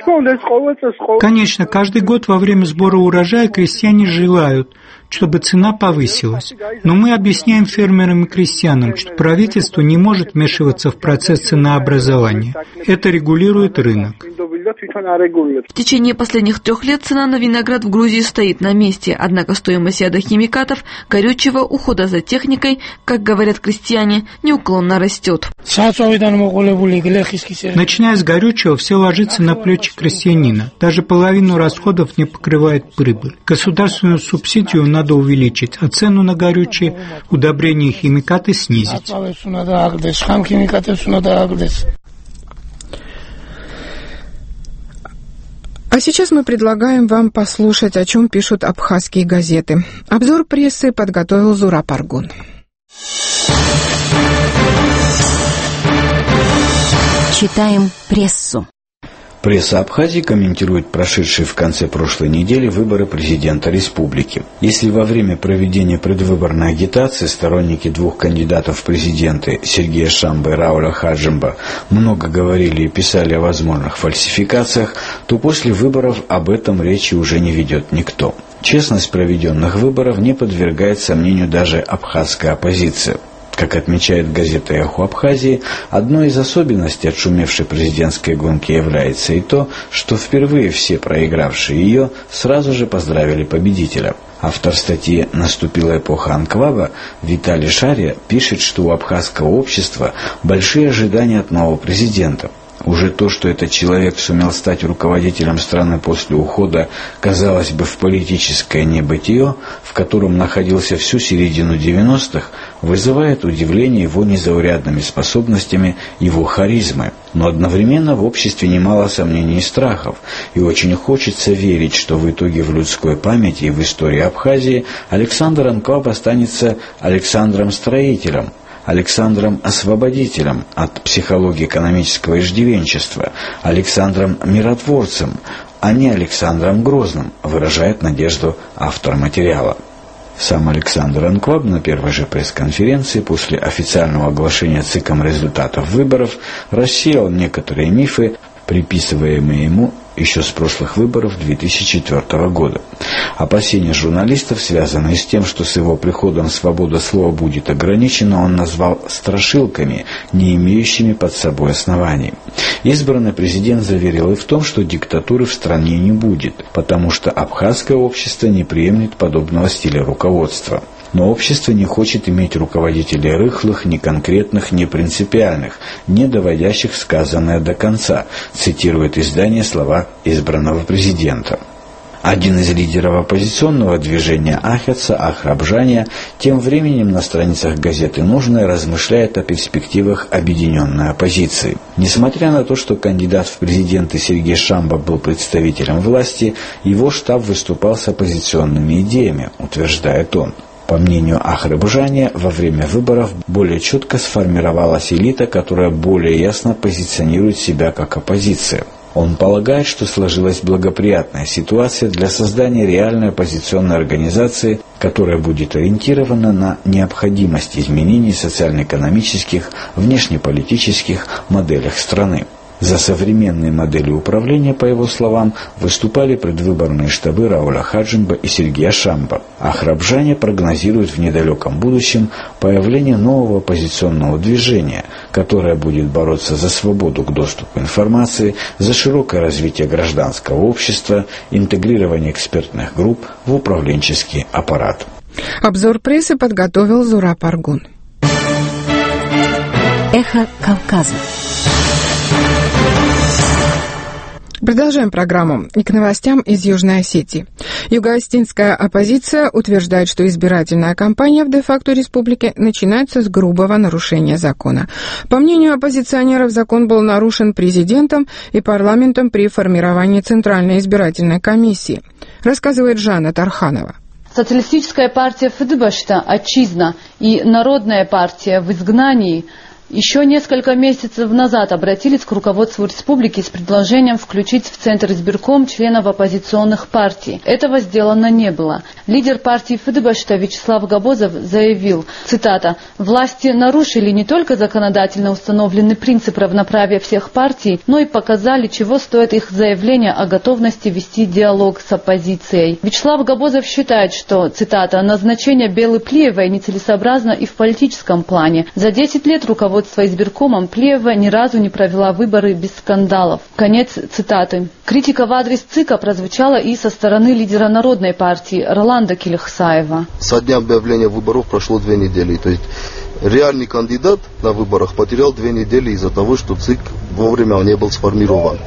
Конечно, каждый год во время сбора урожая крестьяне желают, чтобы цена повысилась. Но мы объясняем фермерам и крестьянам, что правительство не может вмешиваться в процесс ценообразования. Это регулирует рынок. В течение последних трех лет цена на виноград в Грузии стоит на месте, однако стоимость ядохимикатов, горючего, ухода за техникой, как говорят крестьяне, неуклонно растет. Начиная с горючего, все ложится на плечи крестьянина. Даже половину расходов не покрывает прибыль. Государственную субсидию надо увеличить, а цену на горючее, удобрения и химикаты снизить. А сейчас мы предлагаем вам послушать, о чем пишут абхазские газеты. Обзор прессы подготовил Зураб Аргун. Читаем прессу. Пресса Абхазии комментирует прошедшие в конце прошлой недели выборы президента республики. Если во время проведения предвыборной агитации сторонники двух кандидатов в президенты Сергея Шамба и Рауля Хаджимба много говорили и писали о возможных фальсификациях, то после выборов об этом речи уже не ведет никто. Честность проведенных выборов не подвергает сомнению даже абхазская оппозиция. Как отмечает газета «Эхо Абхазии», одной из особенностей отшумевшей президентской гонки является и то, что впервые все проигравшие ее сразу же поздравили победителя. Автор статьи «Наступила эпоха анклава» Виталий Шария пишет, что у абхазского общества большие ожидания от нового президента. Уже то, что этот человек сумел стать руководителем страны после ухода, казалось бы, в политическое небытие, в котором находился всю середину девяностых, вызывает удивление его незаурядными способностями, его харизмой. Но одновременно в обществе немало сомнений и страхов, и очень хочется верить, что в итоге в людской памяти и в истории Абхазии Александр Анклав останется Александром Строителем, Александром Освободителем от психологии экономического иждивенчества, Александром Миротворцем, а не Александром Грозным, выражает надежду автор материала. Сам Александр Анкваб на первой же пресс-конференции после официального оглашения ЦИКом результатов выборов рассеял некоторые мифы, приписываемые ему еще с прошлых выборов две тысячи четвёртого года. Опасения журналистов, связанные с тем, что с его приходом свобода слова будет ограничена, он назвал страшилками, не имеющими под собой оснований. Избранный президент заверил и в том, что диктатуры в стране не будет, потому что абхазское общество не приемлет подобного стиля руководства. Но общество не хочет иметь руководителей рыхлых, неконкретных, непринципиальных, не доводящих сказанное до конца, цитирует издание слова избранного президента. Один из лидеров оппозиционного движения Ахеца, Ахрабжания, тем временем на страницах газеты «Нужное» размышляет о перспективах объединенной оппозиции. Несмотря на то, что кандидат в президенты Сергей Шамба был представителем власти, его штаб выступал с оппозиционными идеями, утверждает он. По мнению Ахрабжания, во время выборов более четко сформировалась элита, которая более ясно позиционирует себя как оппозиция. Он полагает, что сложилась благоприятная ситуация для создания реальной оппозиционной организации, которая будет ориентирована на необходимость изменений социально-экономических, внешнеполитических моделях страны. За современные модели управления, по его словам, выступали предвыборные штабы Рауля Хаджимба и Сергея Шамба. Ахрабжане прогнозируют в недалеком будущем появление нового оппозиционного движения, которое будет бороться за свободу к доступу информации, за широкое развитие гражданского общества, интегрирование экспертных групп в управленческий аппарат. Обзор прессы подготовил Зураб Аргун. Эхо Кавказа. Продолжаем программу. И к новостям из Южной Осетии. Юго-осетинская оппозиция утверждает, что избирательная кампания в де-факто республике начинается с грубого нарушения закона. По мнению оппозиционеров, закон был нарушен президентом и парламентом при формировании Центральной избирательной комиссии, рассказывает Жанна Тарханова. Социалистическая партия Фыдыбашта «Отчизна» и Народная партия в изгнании еще несколько месяцев назад обратились к руководству республики с предложением включить в Центр избирком членов оппозиционных партий. Этого сделано не было. Лидер партии Фыдыбашта Вячеслав Габозов заявил, цитата, «Власти нарушили не только законодательно установленный принцип равноправия всех партий, но и показали, чего стоит их заявление о готовности вести диалог с оппозицией». Вячеслав Габозов считает, что, цитата, «назначение Белы Плиевой нецелесообразно и в политическом плане. За десять лет руководство Руководство избиркомом Плиева ни разу не провела выборы без скандалов». Конец цитаты. Критика в адрес ЦИКа прозвучала и со стороны лидера Народной партии Роланда Келехсаева. Со дня объявления выборов прошло две недели. То есть реальный кандидат на выборах потерял две недели из-за того, что ЦИК вовремя не был сформирован.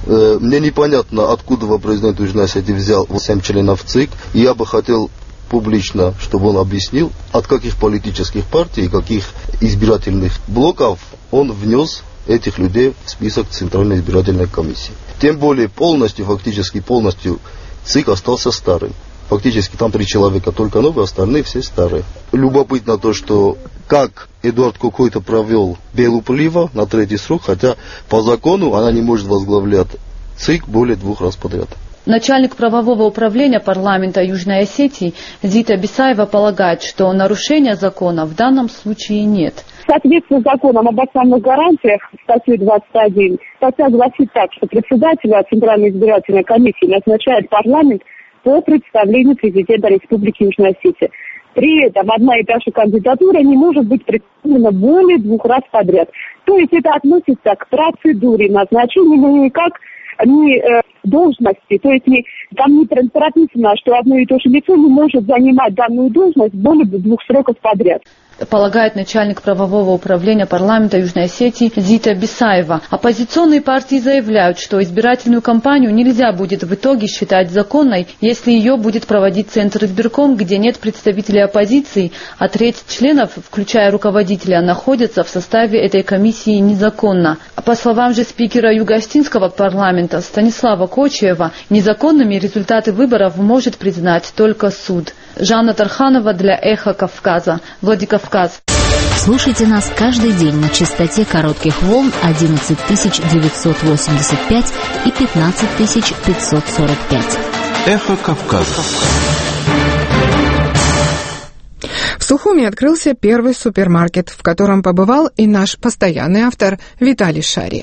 Мне непонятно, откуда президент Южной Осетии взял семь членов ЦИК. И я бы хотел публично, чтобы он объяснил, от каких политических партий и каких избирательных блоков он внес этих людей в список Центральной избирательной комиссии. Тем более полностью, фактически полностью ЦИК остался старым. Фактически там три человека только новые, остальные все старые. Любопытно то, что как Эдуард Кокойто провел Белу Плива на третий срок, хотя по закону она не может возглавлять ЦИК более двух раз подряд. Начальник правового управления парламента Южной Осетии Зита Бисаева полагает, что нарушения закона в данном случае нет. Соответственно законам об основных гарантиях, статьи двадцать один, статья гласит так, что председателя Центральной избирательной комиссии назначает парламент по представлению президента Республики Южная Осетия. При этом одна и та же кандидатура не может быть представлена более двух раз подряд. То есть это относится к процедуре назначения, но не как не э, должности, то есть не, там не прописано, что одно и то же лицо не может занимать данную должность более двух сроков подряд. Полагает начальник правового управления парламента Южной Осетии Зита Бисаева. Оппозиционные партии заявляют, что избирательную кампанию нельзя будет в итоге считать законной, если ее будет проводить Центр избирком, где нет представителей оппозиции, а треть членов, включая руководителя, находятся в составе этой комиссии незаконно. По словам же спикера Юго-Осетинского парламента Станислава Кочиева, незаконными результаты выборов может признать только суд. Жанна Тарханова для Эхо Кавказа, Владикавказ. Слушайте нас каждый день на частоте коротких волн одиннадцать тысяч девятьсот восемьдесят пять и пятнадцать тысяч пятьсот сорок пять. Эхо Кавказа. В Сухуми открылся первый супермаркет, в котором побывал и наш постоянный автор Виталий Шария.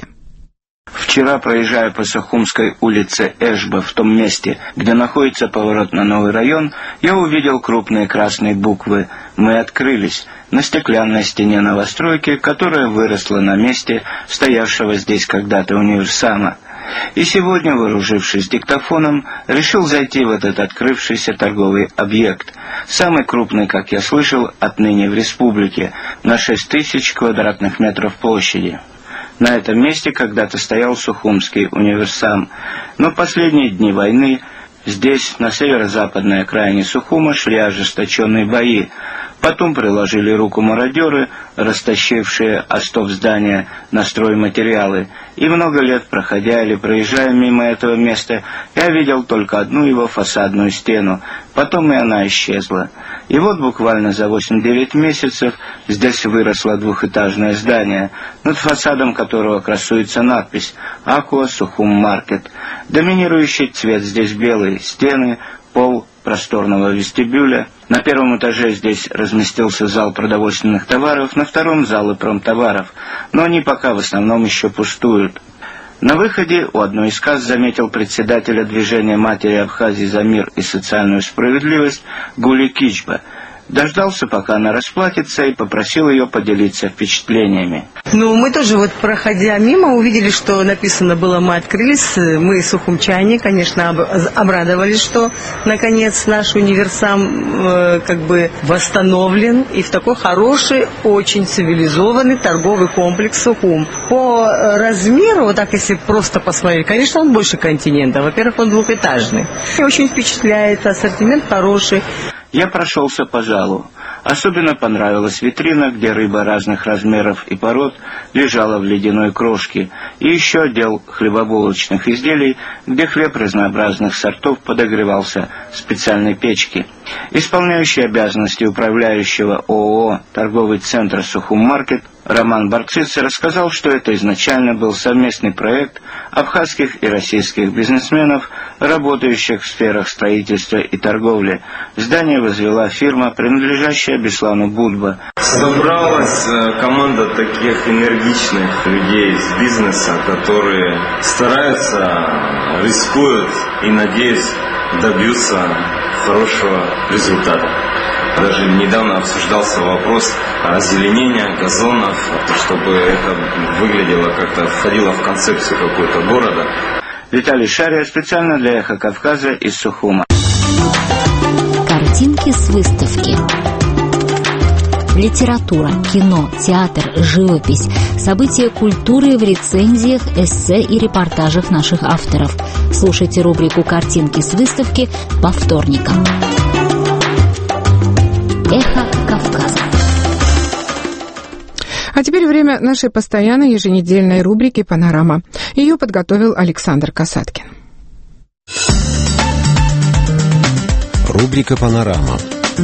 Вчера, проезжая по Сухумской улице Эшба, в том месте, где находится поворот на новый район, я увидел крупные красные буквы «Мы открылись» на стеклянной стене новостройки, которая выросла на месте стоявшего здесь когда-то универсама. И сегодня, вооружившись диктофоном, решил зайти в этот открывшийся торговый объект, самый крупный, как я слышал, отныне в республике, на шесть тысяч квадратных метров площади. На этом месте когда-то стоял Сухумский универсам, но последние дни войны здесь, на северо-западной окраине Сухума, шли ожесточенные бои. Потом приложили руку мародеры, растащившие остов здания на стройматериалы. И много лет, проходя или проезжая мимо этого места, я видел только одну его фасадную стену. Потом и она исчезла. И вот буквально за восемь-девять месяцев здесь выросло двухэтажное здание, над фасадом которого красуется надпись «Аква Сухум Маркет». Доминирующий цвет здесь белый, стены, пол просторного вестибюля. На первом этаже здесь разместился зал продовольственных товаров, на втором залы промтоваров, но они пока в основном еще пустуют. На выходе у одной из касс заметил председателя движения матери Абхазии за мир и социальную справедливость Гули Кичба. Дождался, пока она расплатится, и попросил ее поделиться впечатлениями. Ну, мы тоже вот, проходя мимо, увидели, что написано было «Мы открылись». Мы, сухумчане, конечно, об, обрадовались, что, наконец, наш универсам э, как бы восстановлен. И в такой хороший, очень цивилизованный торговый комплекс Сухум. По размеру, вот так если просто посмотреть, конечно, он больше континента. Во-первых, он двухэтажный. И очень впечатляет, ассортимент хороший. Я прошелся по залу. Особенно понравилась витрина, где рыба разных размеров и пород лежала в ледяной крошке, и еще отдел хлебобулочных изделий, где хлеб разнообразных сортов подогревался в специальной печке. Исполняющий обязанности управляющего ООО «Торговый центр Сухум-Маркет» Роман Барциц рассказал, что это изначально был совместный проект абхазских и российских бизнесменов, работающих в сферах строительства и торговли. Здание возвела фирма, принадлежащая Беслану Будба. Собралась команда таких энергичных людей из бизнеса, которые стараются, рискуют и, надеюсь, добьются хорошего результата. Даже недавно обсуждался вопрос озеленения газонов, чтобы это выглядело как-то, входило в концепцию какого-то города. Виталий Шария специально для «Эхо Кавказа» из Сухума. Картинки с выставки. Литература, кино, театр, живопись, события культуры в рецензиях, эссе и репортажах наших авторов. Слушайте рубрику «Картинки с выставки» по вторникам. Эхо Кавказа. А теперь время нашей постоянной еженедельной рубрики «Панорама». Ее подготовил Александр Касаткин. Рубрика «Панорама».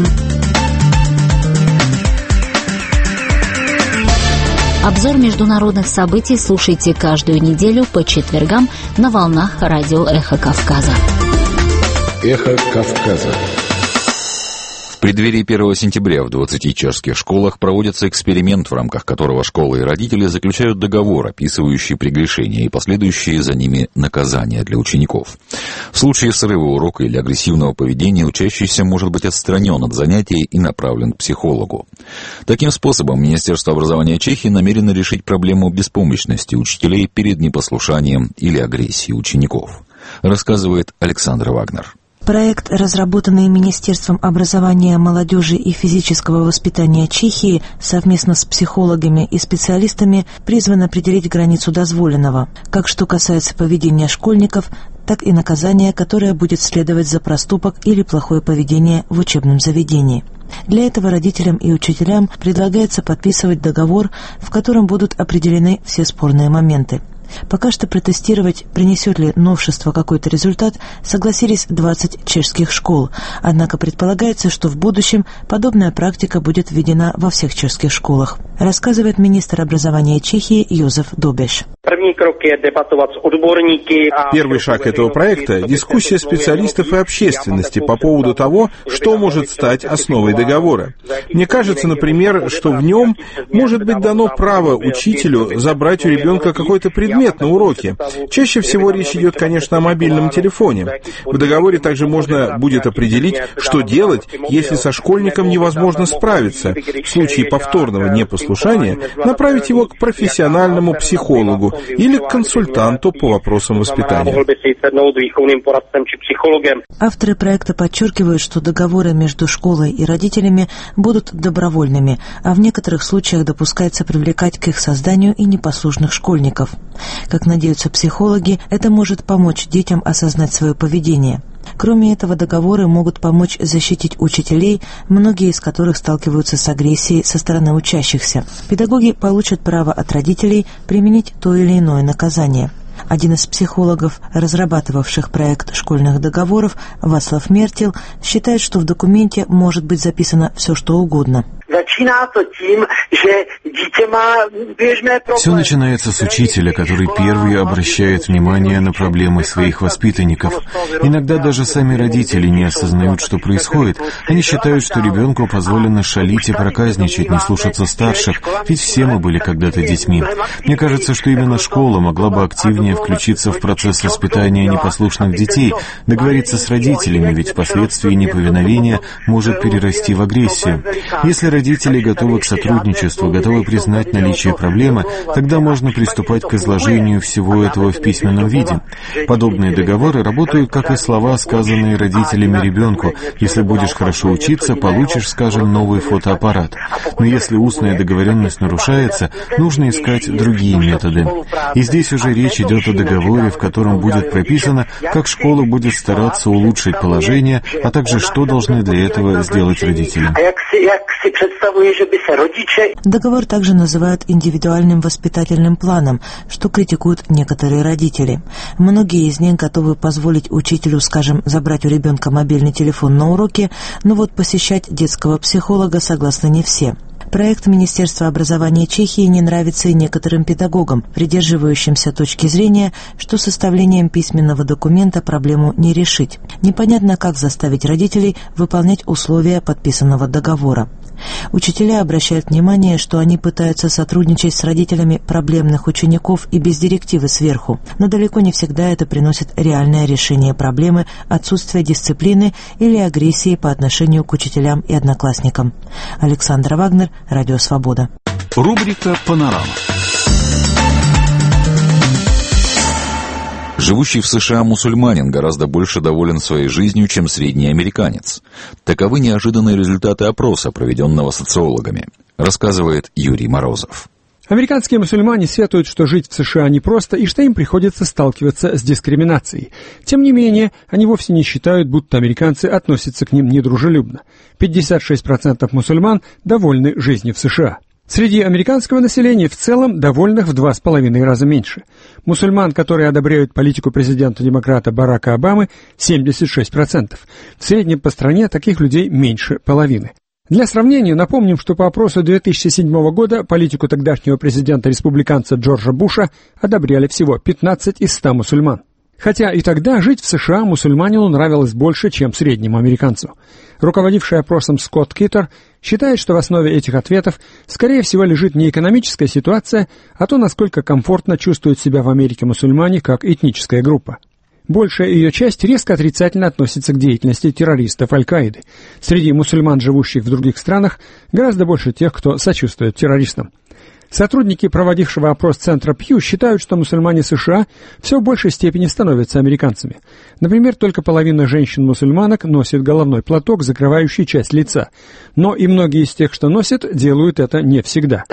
Обзор международных событий слушайте каждую неделю по четвергам на волнах радио «Эхо Кавказа». «Эхо Кавказа». В преддверии первого сентября в двадцати чешских школах проводится эксперимент, в рамках которого школы и родители заключают договор, описывающий прегрешения и последующие за ними наказания для учеников. В случае срыва урока или агрессивного поведения учащийся может быть отстранен от занятий и направлен к психологу. Таким способом Министерство образования Чехии намерено решить проблему беспомощности учителей перед непослушанием или агрессией учеников, рассказывает Александр Вагнер. Проект, разработанный Министерством образования, молодежи и физического воспитания Чехии совместно с психологами и специалистами, призван определить границу дозволенного, как что касается поведения школьников, так и наказания, которое будет следовать за проступок или плохое поведение в учебном заведении. Для этого родителям и учителям предлагается подписывать договор, в котором будут определены все спорные моменты. Пока что протестировать, принесет ли новшество какой-то результат, согласились двадцать чешских школ, однако предполагается, что в будущем подобная практика будет введена во всех чешских школах. рассказывает министр образования Чехии Йозеф Добеш. Первый шаг этого проекта – дискуссия специалистов и общественности по поводу того, что может стать основой договора. Мне кажется, например, что в нем может быть дано право учителю забрать у ребенка какой-то предмет на уроке. Чаще всего речь идет, конечно, о мобильном телефоне. В договоре также можно будет определить, что делать, если со школьником невозможно справиться. В случае повторного непослушания направить его к профессиональному психологу или к консультанту по вопросам воспитания. Авторы проекта подчеркивают, что договоры между школой и родителями будут добровольными, а в некоторых случаях допускается привлекать к их созданию и непослушных школьников. Как надеются психологи, это может помочь детям осознать свое поведение. Кроме этого, договоры могут помочь защитить учителей, многие из которых сталкиваются с агрессией со стороны учащихся. Педагоги получат право от родителей применить то или иное наказание. Один из психологов, разрабатывавших проект школьных договоров, Вацлав Мертил, считает, что в документе может быть записано все, что угодно. Все начинается с учителя, который первый обращает внимание на проблемы своих воспитанников. Иногда даже сами родители не осознают, что происходит. Они считают, что ребенку позволено шалить и проказничать, не слушаться старших, ведь все мы были когда-то детьми. Мне кажется, что именно школа могла бы активнее включиться в процесс воспитания непослушных детей, договориться с родителями, ведь впоследствии неповиновение может перерасти в агрессию. Если родители готовы к сотрудничеству, готовы признать наличие проблемы, тогда можно приступать к изложению всего этого в письменном виде. Подобные договоры работают, как и слова, сказанные родителями ребенку. Если будешь хорошо учиться, получишь, скажем, новый фотоаппарат. Но если устная договоренность нарушается, нужно искать другие методы. И здесь уже речь идет о договоре, в котором будет прописано, как школа будет стараться улучшить положение, а также что должны для этого сделать родители. Договор также называют индивидуальным воспитательным планом, что критикуют некоторые родители. Многие из них готовы позволить учителю, скажем, забрать у ребенка мобильный телефон на уроке, но вот посещать детского психолога согласны не все. Проект Министерства образования Чехии не нравится и некоторым педагогам, придерживающимся точки зрения, что составлением письменного документа проблему не решить. Непонятно, как заставить родителей выполнять условия подписанного договора. Учителя обращают внимание, что они пытаются сотрудничать с родителями проблемных учеников и без директивы сверху, но далеко не всегда это приносит реальное решение проблемы отсутствия дисциплины или агрессии по отношению к учителям и одноклассникам. Александра Вагнер, Радио Свобода. Рубрика «Панорама». Живущий в США мусульманин гораздо больше доволен своей жизнью, чем средний американец. Таковы неожиданные результаты опроса, проведенного социологами, рассказывает Юрий Морозов. Американские мусульмане сетуют, что жить в США непросто и что им приходится сталкиваться с дискриминацией. Тем не менее, они вовсе не считают, будто американцы относятся к ним недружелюбно. пятьдесят шесть процентов мусульман довольны жизнью в США. Среди американского населения в целом довольных в два с половиной раза меньше. Мусульман, которые одобряют политику президента-демократа Барака Обамы, семьдесят шесть процентов. В среднем по стране таких людей меньше половины. Для сравнения напомним, что по опросу две тысячи седьмого года политику тогдашнего президента-республиканца Джорджа Буша одобряли всего пятнадцать из ста мусульман. Хотя и тогда жить в США мусульманину нравилось больше, чем среднему американцу. Руководивший опросом Скотт Китер считает, что в основе этих ответов, скорее всего, лежит не экономическая ситуация, а то, насколько комфортно чувствуют себя в Америке мусульмане как этническая группа. Большая ее часть резко отрицательно относится к деятельности террористов Аль-Каиды. Среди мусульман, живущих в других странах, гораздо больше тех, кто сочувствует террористам. Сотрудники, проводившего опрос центра Пью, считают, что мусульмане США все в большей степени становятся американцами. Например, только половина женщин-мусульманок носит головной платок, закрывающий часть лица. Но и многие из тех, что носят, делают это не всегда.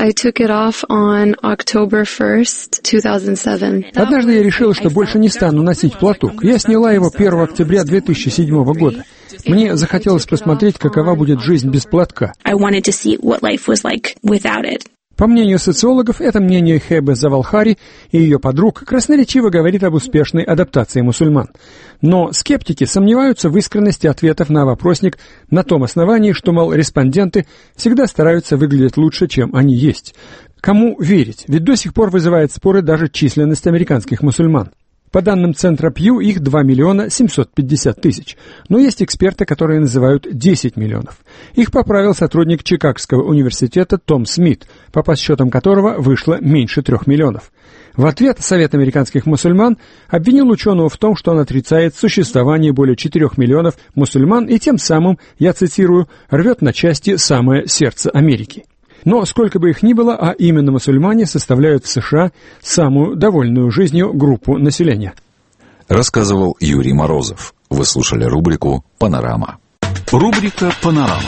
Однажды я решила, что больше не стану носить платок. Я сняла его первого октября две тысячи седьмого года. Мне захотелось посмотреть, какова будет жизнь без платка. По мнению социологов, это мнение Хебе Завалхари и ее подруг красноречиво говорит об успешной адаптации мусульман. Но скептики сомневаются в искренности ответов на вопросник на том основании, что, мол, респонденты всегда стараются выглядеть лучше, чем они есть. Кому верить? Ведь до сих пор вызывает споры даже численность американских мусульман. По данным Центра Пью, их два миллиона семьсот пятьдесят тысяч, но есть эксперты, которые называют десять миллионов. Их поправил сотрудник Чикагского университета Том Смит, по подсчетам которого вышло меньше трех миллионов. В ответ Совет американских мусульман обвинил ученого в том, что он отрицает существование более четырех миллионов мусульман и тем самым, я цитирую, рвет на части самое сердце Америки. Но сколько бы их ни было, а именно мусульмане составляют в США самую довольную жизнью группу населения. Рассказывал Юрий Морозов. Вы слушали рубрику «Панорама». Рубрика «Панорама».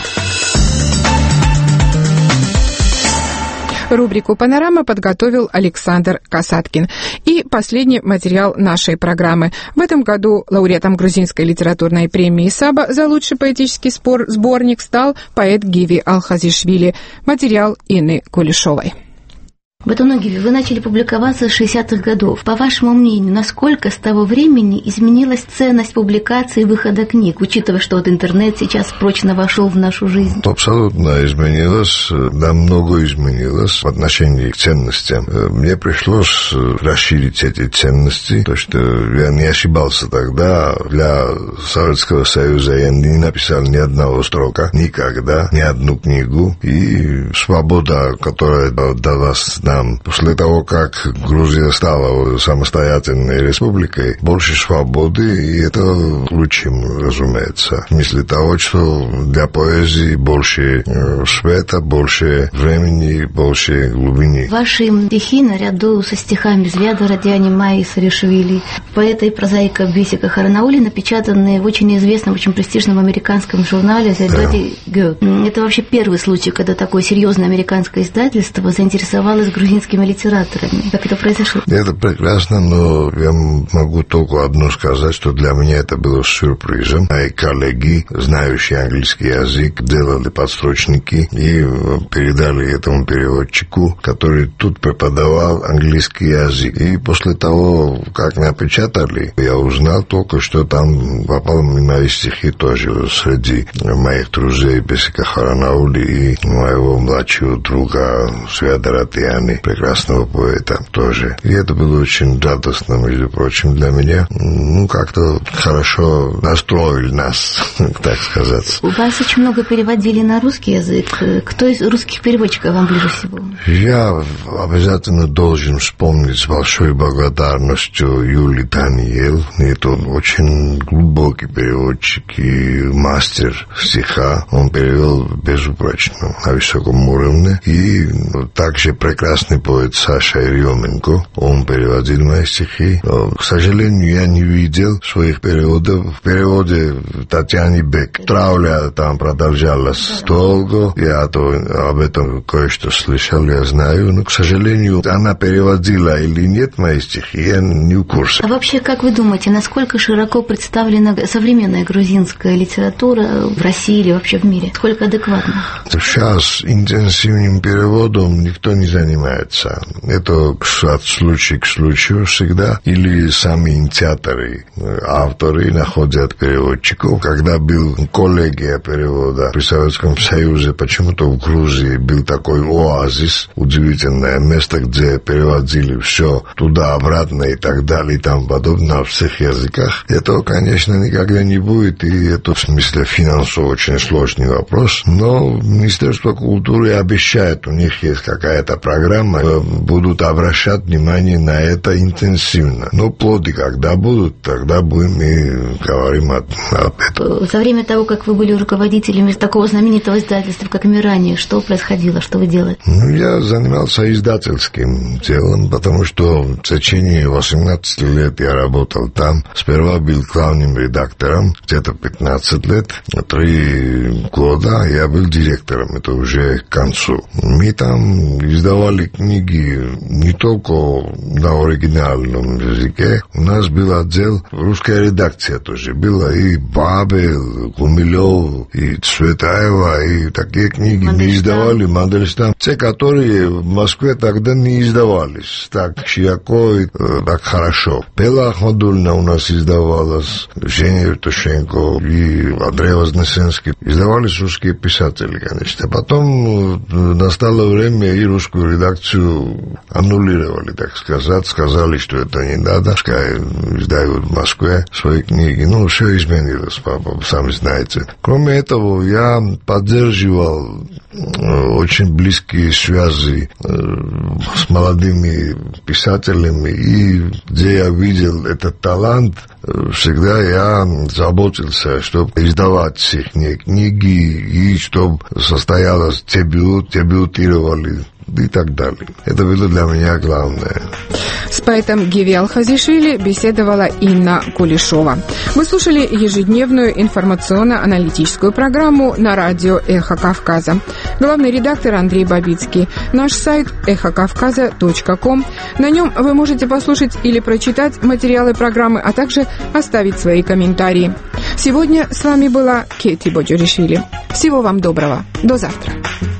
Рубрику «Панорама» подготовил Александр Касаткин. И последний материал нашей программы. В этом году лауреатом грузинской литературной премии «Саба» за лучший поэтический спор, сборник стал поэт Гиви Алхазишвили. Материал Инны Кулешовой. Батуногиви, вы начали публиковаться с шестидесятых годов. По вашему мнению, насколько с того времени изменилась ценность публикации и выхода книг, учитывая, что вот интернет сейчас прочно вошел в нашу жизнь? Абсолютно изменилось, намного изменилось в отношении к ценностям. Мне пришлось расширить эти ценности, то что я не ошибался тогда. Для Советского Союза я не написал ни одного строка, никогда, ни одну книгу. И свобода, которая далась после того, как Грузия стала самостоятельной республикой, больше свободы, и это лучшим, разумеется. В смысле того, что для поэзии больше света, больше времени, больше глубины. Ваши стихи наряду со стихами Звяда Радиани Майи Саришвили, поэта и прозаика Бисика Харнаули, напечатанные в очень известном, очень престижном американском журнале «The Dirty Girl». Это вообще первый случай, когда такое серьезное американское издательство заинтересовалось грузинскими литераторами. Как это произошло? Это прекрасно, но я могу только одно сказать, что для меня это было сюрпризом. Мои коллеги, знающие английский язык, делали подстрочники и передали этому переводчику, который тут преподавал английский язык. И после того, как напечатали, я узнал только, что там попали мои стихи тоже среди моих друзей Бисика Харнаули и моего младшего друга Звяда Радиани, прекрасного поэта тоже. И это было очень радостно, между прочим, для меня. Ну, как-то хорошо настроили нас, так сказать. Вас очень много переводили на русский язык. Кто из русских переводчиков вам ближе всего? Я обязательно должен вспомнить с большой благодарностью Юлии Даниэл. Это очень глубокий переводчик и мастер стиха. Он перевел безупречно, на высоком уровне. И также прекрасный поэт Саша Ерёменко. Он переводил мои стихи. Но, к сожалению, я не видел своих переводов. В переводе Татьяны Бек трауля там продолжалась долго. Я то, об этом кое-что слышал, я знаю. Но, к сожалению, она переводила или нет мои стихи, я не в курсе. А вообще, как вы думаете, насколько широко представлена современная грузинская литература в России или вообще в мире? Сколько адекватно? Сейчас интенсивным переводом никто не занимается. Это от случая к случаю всегда. Или сами инициаторы, авторы находят переводчиков. Когда был коллегия перевода при Советском Союзе, почему-то в Грузии был такой оазис, удивительное место, где переводили все туда-обратно и так далее, и там подобное, на всех языках. Этого, конечно, никогда не будет, и это в смысле финансово очень сложный вопрос. Но Министерство культуры обещает, у них есть какая-то программа, будут обращать внимание на это интенсивно. Но плоды, когда будут, тогда будем и говорим об этом. За время того, как вы были руководителем такого знаменитого издательства, как «Мирание», что происходило, что вы делали? Ну, я занимался издательским делом, потому что в течение восемнадцати лет я работал там. Сперва был главным редактором, где-то пятнадцать лет, три года я был директором, это уже к концу. Мы там издавали писали книги не только на оригинальном языке. У нас был отдел, русская редакция тоже была, и Бабель, Гумилев, и Цветаева, и такие книги мы издавали, Мандельштам, те, которые в Москве тогда не издавались так широко и так хорошо. Белла Ахмадульна у нас издавалась, Женя Евтушенко и Андрей Вознесенский. Издавались русские писатели, конечно. Потом настало время, и русскую редакцию аннулировали, так сказать, сказали, что это не надо, пускай издают в Москве свои книги. Ну, все изменилось, папа, сами знаете. Кроме этого, я поддерживал очень близкие связи с молодыми писателями, и где я видел этот талант, всегда я заботился, чтобы издавать их книги, и чтобы состоялось дебют, дебютировали и так далее. Это было для меня главное. С поэтом Гиви Алхазишвили беседовала Инна Кулешова. Вы слушали ежедневную информационно-аналитическую программу на радио «Эхо Кавказа». Главный редактор Андрей Бабицкий. Наш сайт эхо кавказа точка ком. На нем вы можете послушать или прочитать материалы программы, а также оставить свои комментарии. Сегодня с вами была Кети Боджуришвили. Всего вам доброго. До завтра.